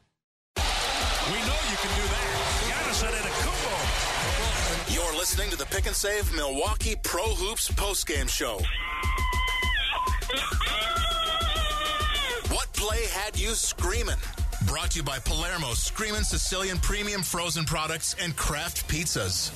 We know you can do that. Giannis Antetokounmpo. You're listening to the Pick and Save Milwaukee Pro Hoops postgame show. What play had you screaming? Brought to you by Palermo Screamin' Sicilian Premium Frozen Products and Kraft Pizzas.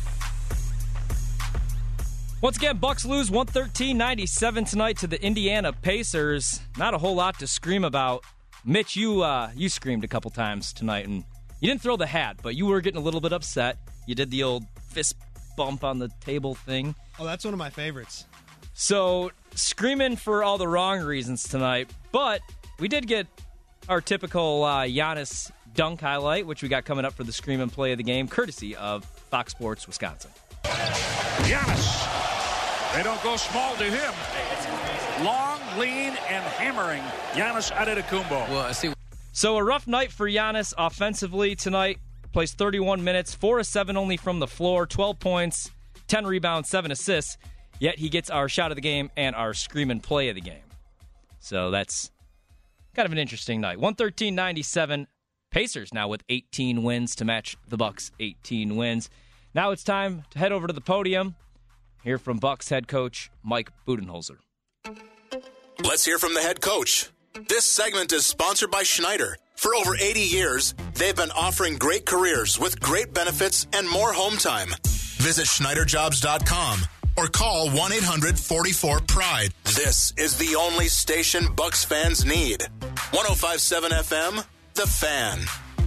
Once again, Bucks lose one thirteen ninety-seven tonight to the Indiana Pacers. Not a whole lot to scream about. Mitch, you uh, you screamed a couple times tonight, and you didn't throw the hat, but you were getting a little bit upset. You did the old fist bump on the table thing. Oh, that's one of my favorites. So, screaming for all the wrong reasons tonight, but we did get our typical uh, Giannis dunk highlight, which we got coming up for the screaming play of the game, courtesy of Fox Sports Wisconsin. Giannis. They don't go small to him. Long, lean, and hammering Giannis Antetokounmpo. Well, I see. So a rough night for Giannis offensively tonight. Plays thirty-one minutes, four of seven only from the floor, twelve points, ten rebounds, seven assists. Yet he gets our shot of the game and our screaming play of the game. So that's kind of an interesting night. one thirteen ninety-seven. Pacers now with eighteen wins to match the Bucks' eighteen wins. Now it's time to head over to the podium. Hear from Bucks head coach Mike Budenholzer. Let's hear from the head coach. This segment is sponsored by Schneider. For over eighty years, they've been offering great careers with great benefits and more home time. Visit Schneider Jobs dot com. or call one eight hundred forty-four pride. This is the only station Bucks fans need. one oh five point seven F M, The Fan.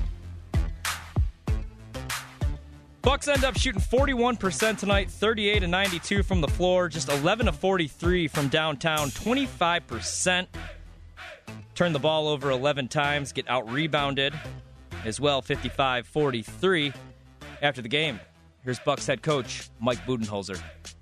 Bucks end up shooting forty-one percent tonight, thirty-eight to ninety-two from the floor, just eleven to forty-three from downtown, twenty-five percent. Turn the ball over eleven times, get out-rebounded as well, fifty-five forty-three. After the game, here's Bucks head coach Mike Budenholzer.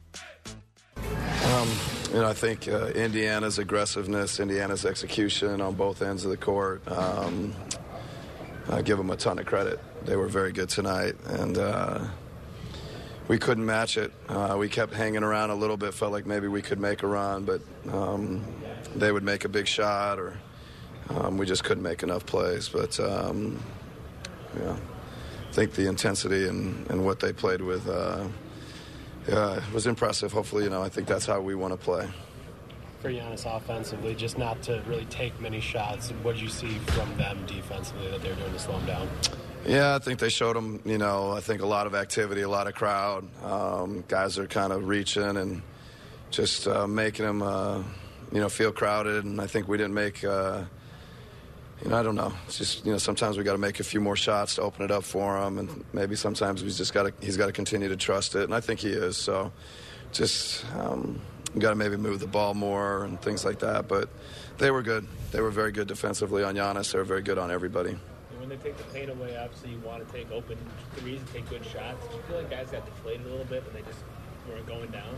Um, you know, I think uh, Indiana's aggressiveness, Indiana's execution on both ends of the court, um, I give them a ton of credit. They were very good tonight, and uh, we couldn't match it. Uh, we kept hanging around a little bit, felt like maybe we could make a run, but um, they would make a big shot, or um, we just couldn't make enough plays. But, um, yeah, I think the intensity and, and what they played with uh, yeah, was impressive. Hopefully, you know, I think that's how we want to play. For Giannis offensively, just not to really take many shots, what did you see from them defensively that they were doing to slow them down? Yeah, I think they showed them, you know, I think a lot of activity, a lot of crowd. Um, guys are kind of reaching and just uh, making them, uh, you know, feel crowded. And I think we didn't make, uh, you know, I don't know. It's just, you know, sometimes we got to make a few more shots to open it up for him. And maybe sometimes we just got to, he's got to continue to trust it. And I think he is. So just, um, we got to maybe move the ball more and things like that. But they were good. They were very good defensively on Giannis. They were very good on everybody. When they take the paint away, obviously you want to take open threes and take good shots. Do you feel like guys got deflated a little bit and they just weren't going down?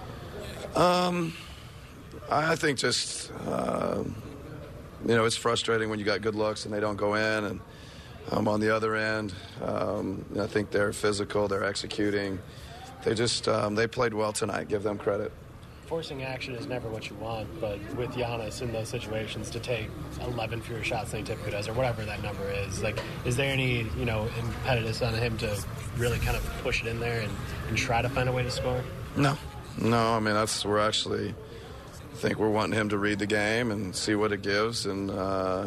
Um, I think just, uh, you know, it's frustrating when you got good looks and they don't go in. And um, on the other end, um, I think they're physical, they're executing. They just, um, they played well tonight. Give them credit. Forcing action is never what you want, but with Giannis in those situations to take eleven fewer shots than he typically does, or whatever that number is, like, is there any, you know, impetus on him to really kind of push it in there and, and try to find a way to score? No. No, I mean, that's, we're actually, I think we're wanting him to read the game and see what it gives, and, uh,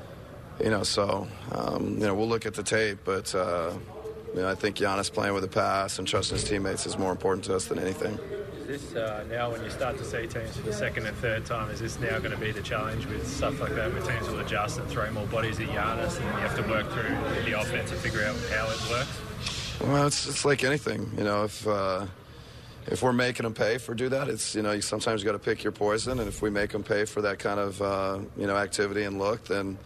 you know, so, um, you know, we'll look at the tape, but, uh, you know, I think Giannis playing with a pass and trusting his teammates is more important to us than anything. Is this uh, now, when you start to see teams for the second and third time, is this now going to be the challenge with stuff like that, where teams will adjust and throw more bodies at Giannis, and you have to work through the offense and figure out how it works? Well, it's it's like anything, you know. If uh, if we're making them pay for do that, it's, you know, you sometimes got to pick your poison, and if we make them pay for that kind of uh, you know, activity and look, then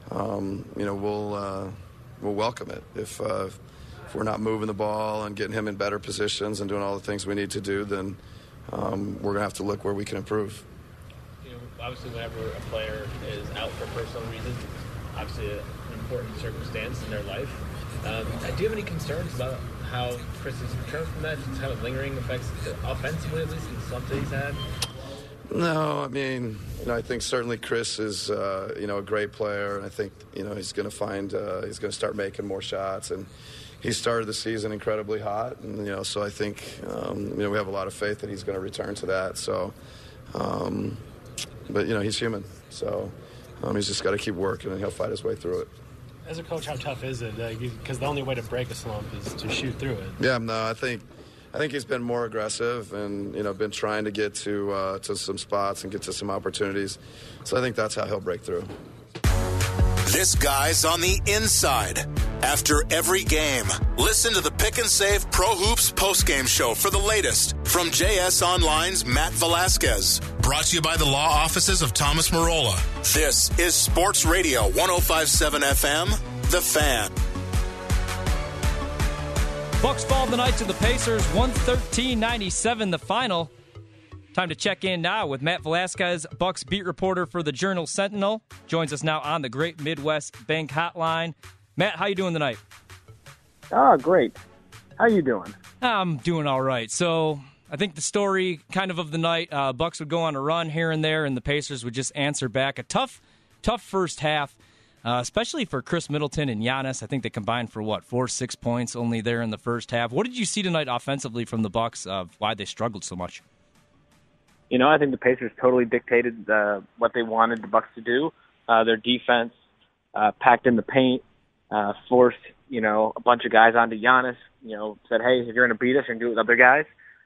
um, you know, we'll uh, we'll welcome it. If uh, if we're not moving the ball and getting him in better positions and doing all the things we need to do, then um, we're going to have to look where we can improve. You know, obviously, whenever a player is out for personal reasons, obviously an important circumstance in their life. Um, do you have any concerns about how Chris has returned from that? Just kind of lingering effects offensively, at least, in the slump that he's had? No, I mean, you know, I think certainly Chris is, uh, you know, a great player, and I think, you know, he's going to find, uh, he's going to start making more shots, and he started the season incredibly hot, and, you know, so I think, um, you know, we have a lot of faith that he's going to return to that. So, um, but, you know, he's human, so um, he's just got to keep working, and he'll fight his way through it. As a coach, how tough is it? Because uh, the only way to break a slump is to shoot through it. Yeah, no, I think I think he's been more aggressive, and, you know, been trying to get to uh, to some spots and get to some opportunities. So I think that's how he'll break through. This guy's on the inside. After every game, listen to the Pick and Save Pro Hoops postgame show for the latest from J S Online's Matt Velasquez. Brought to you by the law offices of Thomas Marola. This is Sports Radio one oh five point seven F M, The Fan. Bucks fall tonight to the Pacers, one thirteen ninety-seven the final. Time to check in now with Matt Velasquez, Bucks beat reporter for the Journal Sentinel. Joins us now on the Great Midwest Bank Hotline. Matt, how you doing tonight? Oh, great. How you doing? I'm doing all right. So I think the story kind of of the night, uh, Bucks would go on a run here and there, and the Pacers would just answer back. A tough, tough first half, uh, especially for Chris Middleton and Giannis. I think they combined for, what, four, six points only there in the first half. What did you see tonight offensively from the Bucks of why they struggled so much? You know, I think the Pacers totally dictated uh, what they wanted the Bucks to do. Uh, their defense uh, packed in the paint, uh, forced, you know, a bunch of guys onto Giannis, you know, said, hey, if you're going to beat us, you're going to do it with other guys.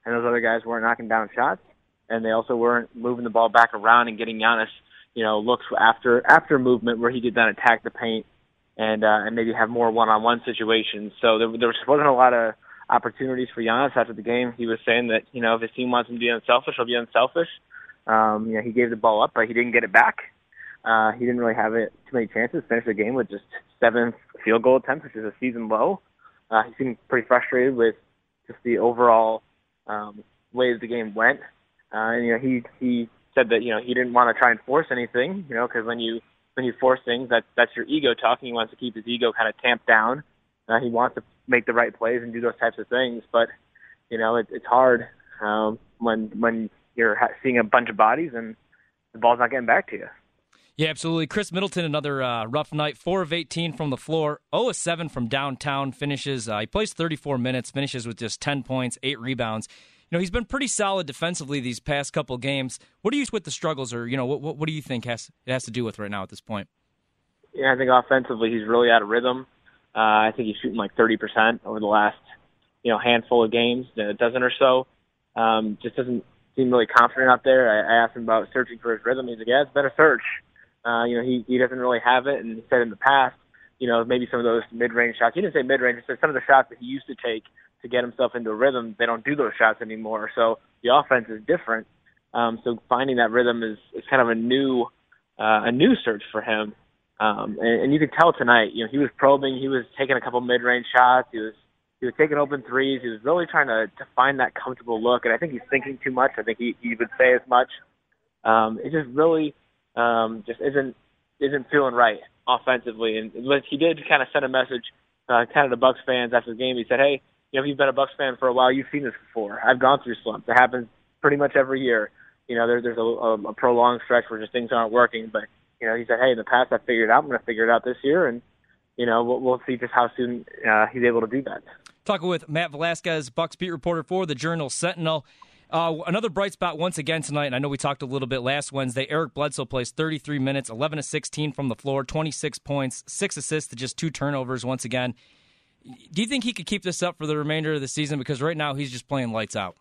and those other guys weren't knocking down shots, and they also weren't moving the ball back around and getting Giannis, you know, looks after after movement where he could then attack the paint and uh, and maybe have more one-on-one situations. So there, there wasn't a lot of opportunities for Giannis after the game. He was saying that, you know, if his team wants him to be unselfish, he'll be unselfish. Um, you know, he gave the ball up, but he didn't get it back. Uh, he didn't really have it too many chances. Finished the game with just seven field goal attempts, which is a season low. Uh, he seemed pretty frustrated with just the overall um, way that the game went. Uh, and, you know, he he said that, you know, he didn't want to try and force anything, you know, because when you when you force things, that that's your ego talking. He wants to keep his ego kind of tamped down. Uh, he wants to make the right plays and do those types of things. But, you know, it, it's hard um, when when you're ha- seeing a bunch of bodies and the ball's not getting back to you. Yeah, absolutely. Chris Middleton, another uh, rough night. four of eighteen from the floor, zero of seven from downtown. Finishes, uh, he plays thirty-four minutes, finishes with just ten points, eight rebounds. You know, he's been pretty solid defensively these past couple games. What do you with the struggles, or, you know, what what, what do you think has it has to do with right now at this point? Yeah, I think offensively he's really out of rhythm. Uh, I think he's shooting like thirty percent over the last, you know, handful of games, a dozen or so. Um, just doesn't seem really confident out there. I, I asked him about searching for his rhythm. He's like, yeah, it's been a search. Uh, you know, he, he doesn't really have it, and he said in the past, you know, maybe some of those mid-range shots. He didn't say mid-range. He said some of the shots that he used to take to get himself into a rhythm, they don't do those shots anymore. So the offense is different. Um, so finding that rhythm is, is kind of a new uh, a new search for him. Um, and, and you could tell tonight, you know, he was probing. He was taking a couple mid-range shots. He was he was taking open threes. He was really trying to, to find that comfortable look. And I think he's thinking too much. I think he, he would say as much. Um, it just really um, just isn't isn't feeling right offensively. And he did kind of send a message uh, kind of to Bucks fans after the game. He said, hey, you know, if you've been a Bucks fan for a while, you've seen this before. I've gone through slumps. It happens pretty much every year. You know, there, there's a, a, a prolonged stretch where just things aren't working. But, you know, he said, hey, in the past I figured it out. I'm going to figure it out this year. And, you know, we'll, we'll see just how soon uh, he's able to do that. Talking with Matt Velasquez, Bucks beat reporter for the Journal-Sentinel. Uh, another bright spot once again tonight, and I know we talked a little bit last Wednesday. Eric Bledsoe plays thirty-three minutes, eleven of sixteen from the floor, twenty-six points, six assists to just two turnovers once again. Do you think he could keep this up for the remainder of the season? Because right now he's just playing lights out.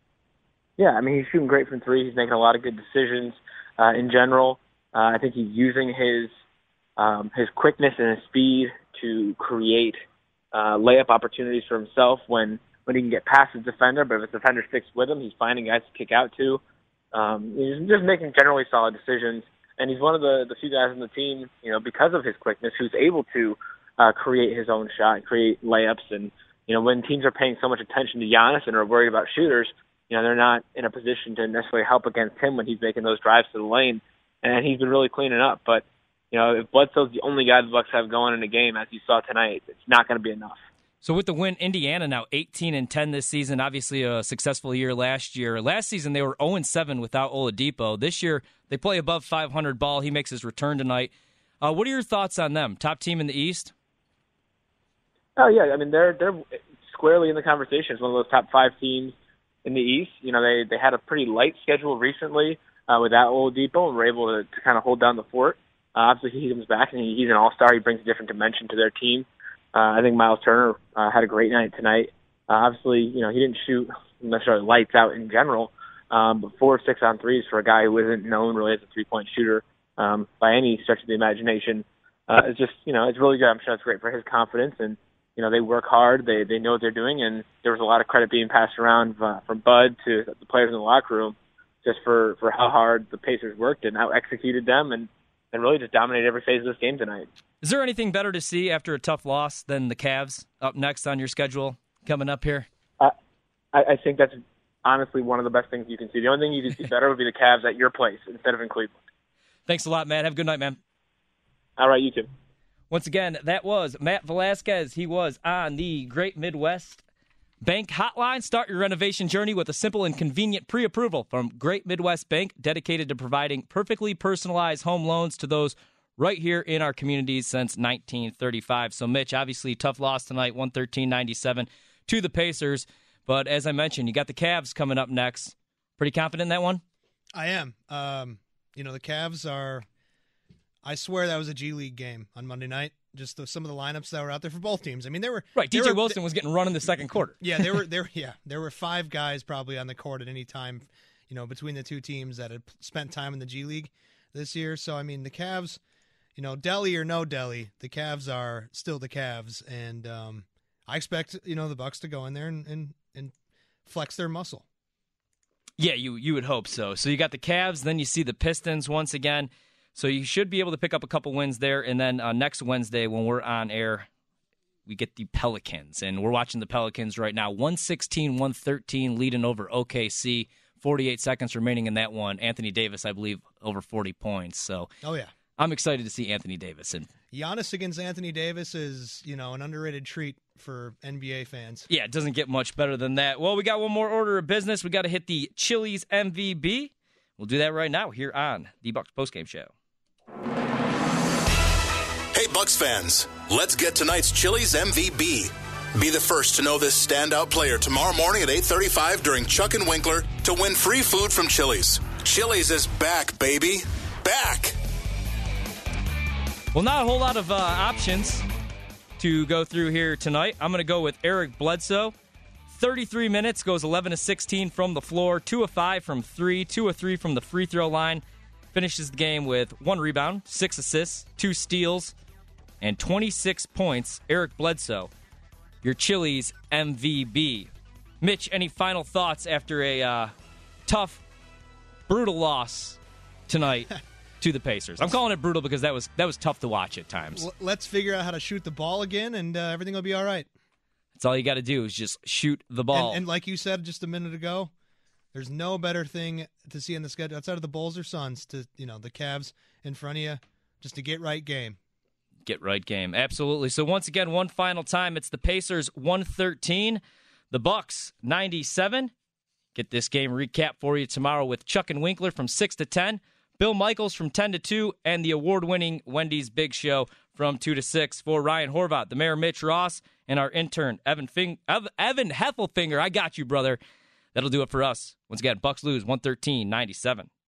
Yeah, I mean, he's shooting great from three. He's making a lot of good decisions uh, in general. Uh, I think he's using his um, his quickness and his speed to create uh, layup opportunities for himself when, when he can get past his defender. But if his defender sticks with him, he's finding guys to kick out to. Um, he's just making generally solid decisions. And he's one of the, the few guys on the team, you know, because of his quickness, who's able to Uh, create his own shot, create layups. And, you know, when teams are paying so much attention to Giannis and are worried about shooters, you know, they're not in a position to necessarily help against him when he's making those drives to the lane. And he's been really cleaning up. But, you know, if Bledsoe's the only guy the Bucks have going in a game, as you saw tonight, it's not going to be enough. So with the win, Indiana now eighteen and ten this season, obviously a successful year last year. Last season they were oh and seven without Oladipo. This year they play above five hundred ball. He makes his return tonight. Uh, what are your thoughts on them? Top team in the East? Oh yeah, I mean they're they're squarely in the conversation. It's one of those top five teams in the East. You know, they they had a pretty light schedule recently uh, without Oladipo, and were able to, to kind of hold down the fort. Uh, obviously, he comes back and he, he's an all-star. He brings a different dimension to their team. Uh, I think Miles Turner uh, had a great night tonight. Uh, obviously, you know, he didn't shoot necessarily lights out in general, um, but four of six on threes for a guy who isn't known really as a three-point shooter um, by any stretch of the imagination. Uh, it's just, you know, it's really good. I'm sure it's great for his confidence. And you know, they work hard, they they know what they're doing, and there was a lot of credit being passed around uh, from Bud to the players in the locker room just for, for how hard the Pacers worked and how executed them and, and really just dominated every phase of this game tonight. Is there anything better to see after a tough loss than the Cavs up next on your schedule coming up here? Uh, I, I think that's honestly one of the best things you can see. The only thing you can see better would be the Cavs at your place instead of in Cleveland. Thanks a lot, Matt. Have a good night, man. All right, you too. Once again, that was Matt Velasquez. He was on the Great Midwest Bank Hotline. Start your renovation journey with a simple and convenient pre-approval from Great Midwest Bank, dedicated to providing perfectly personalized home loans to those right here in our communities since nineteen thirty-five. So, Mitch, obviously tough loss tonight, one thirteen ninety-seven to the Pacers. But as I mentioned, you got the Cavs coming up next. Pretty confident in that one? I am. Um, you know, the Cavs are... I swear that was a G League game on Monday night. just the, some of the lineups that were out there for both teams. I mean, there were right. D J were, Wilson was getting run in the second quarter. Yeah, there were there. Yeah, there were five guys probably on the court at any time, you know, between the two teams that had spent time in the G League this year. So I mean, the Cavs, you know, Delhi or no Delhi, the Cavs are still the Cavs, and um, I expect you know the Bucks to go in there and and, and flex their muscle. Yeah, you you would hope so. So you got the Cavs, then you see the Pistons once again. So you should be able to pick up a couple wins there. And then uh, next Wednesday when we're on air, we get the Pelicans. And we're watching the Pelicans right now. one sixteen one thirteen leading over O K C. forty-eight seconds remaining in that one. Anthony Davis, I believe, over forty points. So oh, yeah. I'm excited to see Anthony Davis. And Giannis against Anthony Davis is, you know, an underrated treat for N B A fans. Yeah, it doesn't get much better than that. Well, we got one more order of business. We got to hit the Chili's M V B. We'll do that right now here on the Bucks Postgame Show. Hey, Bucks fans, let's get tonight's Chili's M V B. Be the first to know this standout player tomorrow morning at eight thirty-five during Chuck and Winkler to win free food from Chili's. Chili's is back, baby. Back! Well, not a whole lot of uh, options to go through here tonight. I'm going to go with Eric Bledsoe. thirty-three minutes, goes eleven of sixteen from the floor, two of five from three, two of three from the free throw line. Finishes the game with one rebound, six assists, two steals, and twenty-six points. Eric Bledsoe, your Chili's M V B. Mitch, any final thoughts after a uh, tough, brutal loss tonight to the Pacers? I'm calling it brutal because that was that was tough to watch at times. L- let's figure out how to shoot the ball again, and uh, everything will be all right. That's all you got to do is just shoot the ball. And, and like you said just a minute ago, there's no better thing to see in the schedule outside of the Bulls or Suns to, you know, the Cavs in front of you, just to get right game. Get right game. Absolutely. So once again, one final time, it's the Pacers one thirteen, the Bucks ninety-seven. Get this game recap for you tomorrow with Chuck and Winkler from six to ten, Bill Michaels from ten to two, and the award-winning Wendy's Big Show from two to six. For Ryan Horvath, the mayor Mitch Ross, and our intern Evan Fing- Evan Heffelfinger. I got you, brother. That'll do it for us. Once again, Bucks lose one thirteen ninety-seven.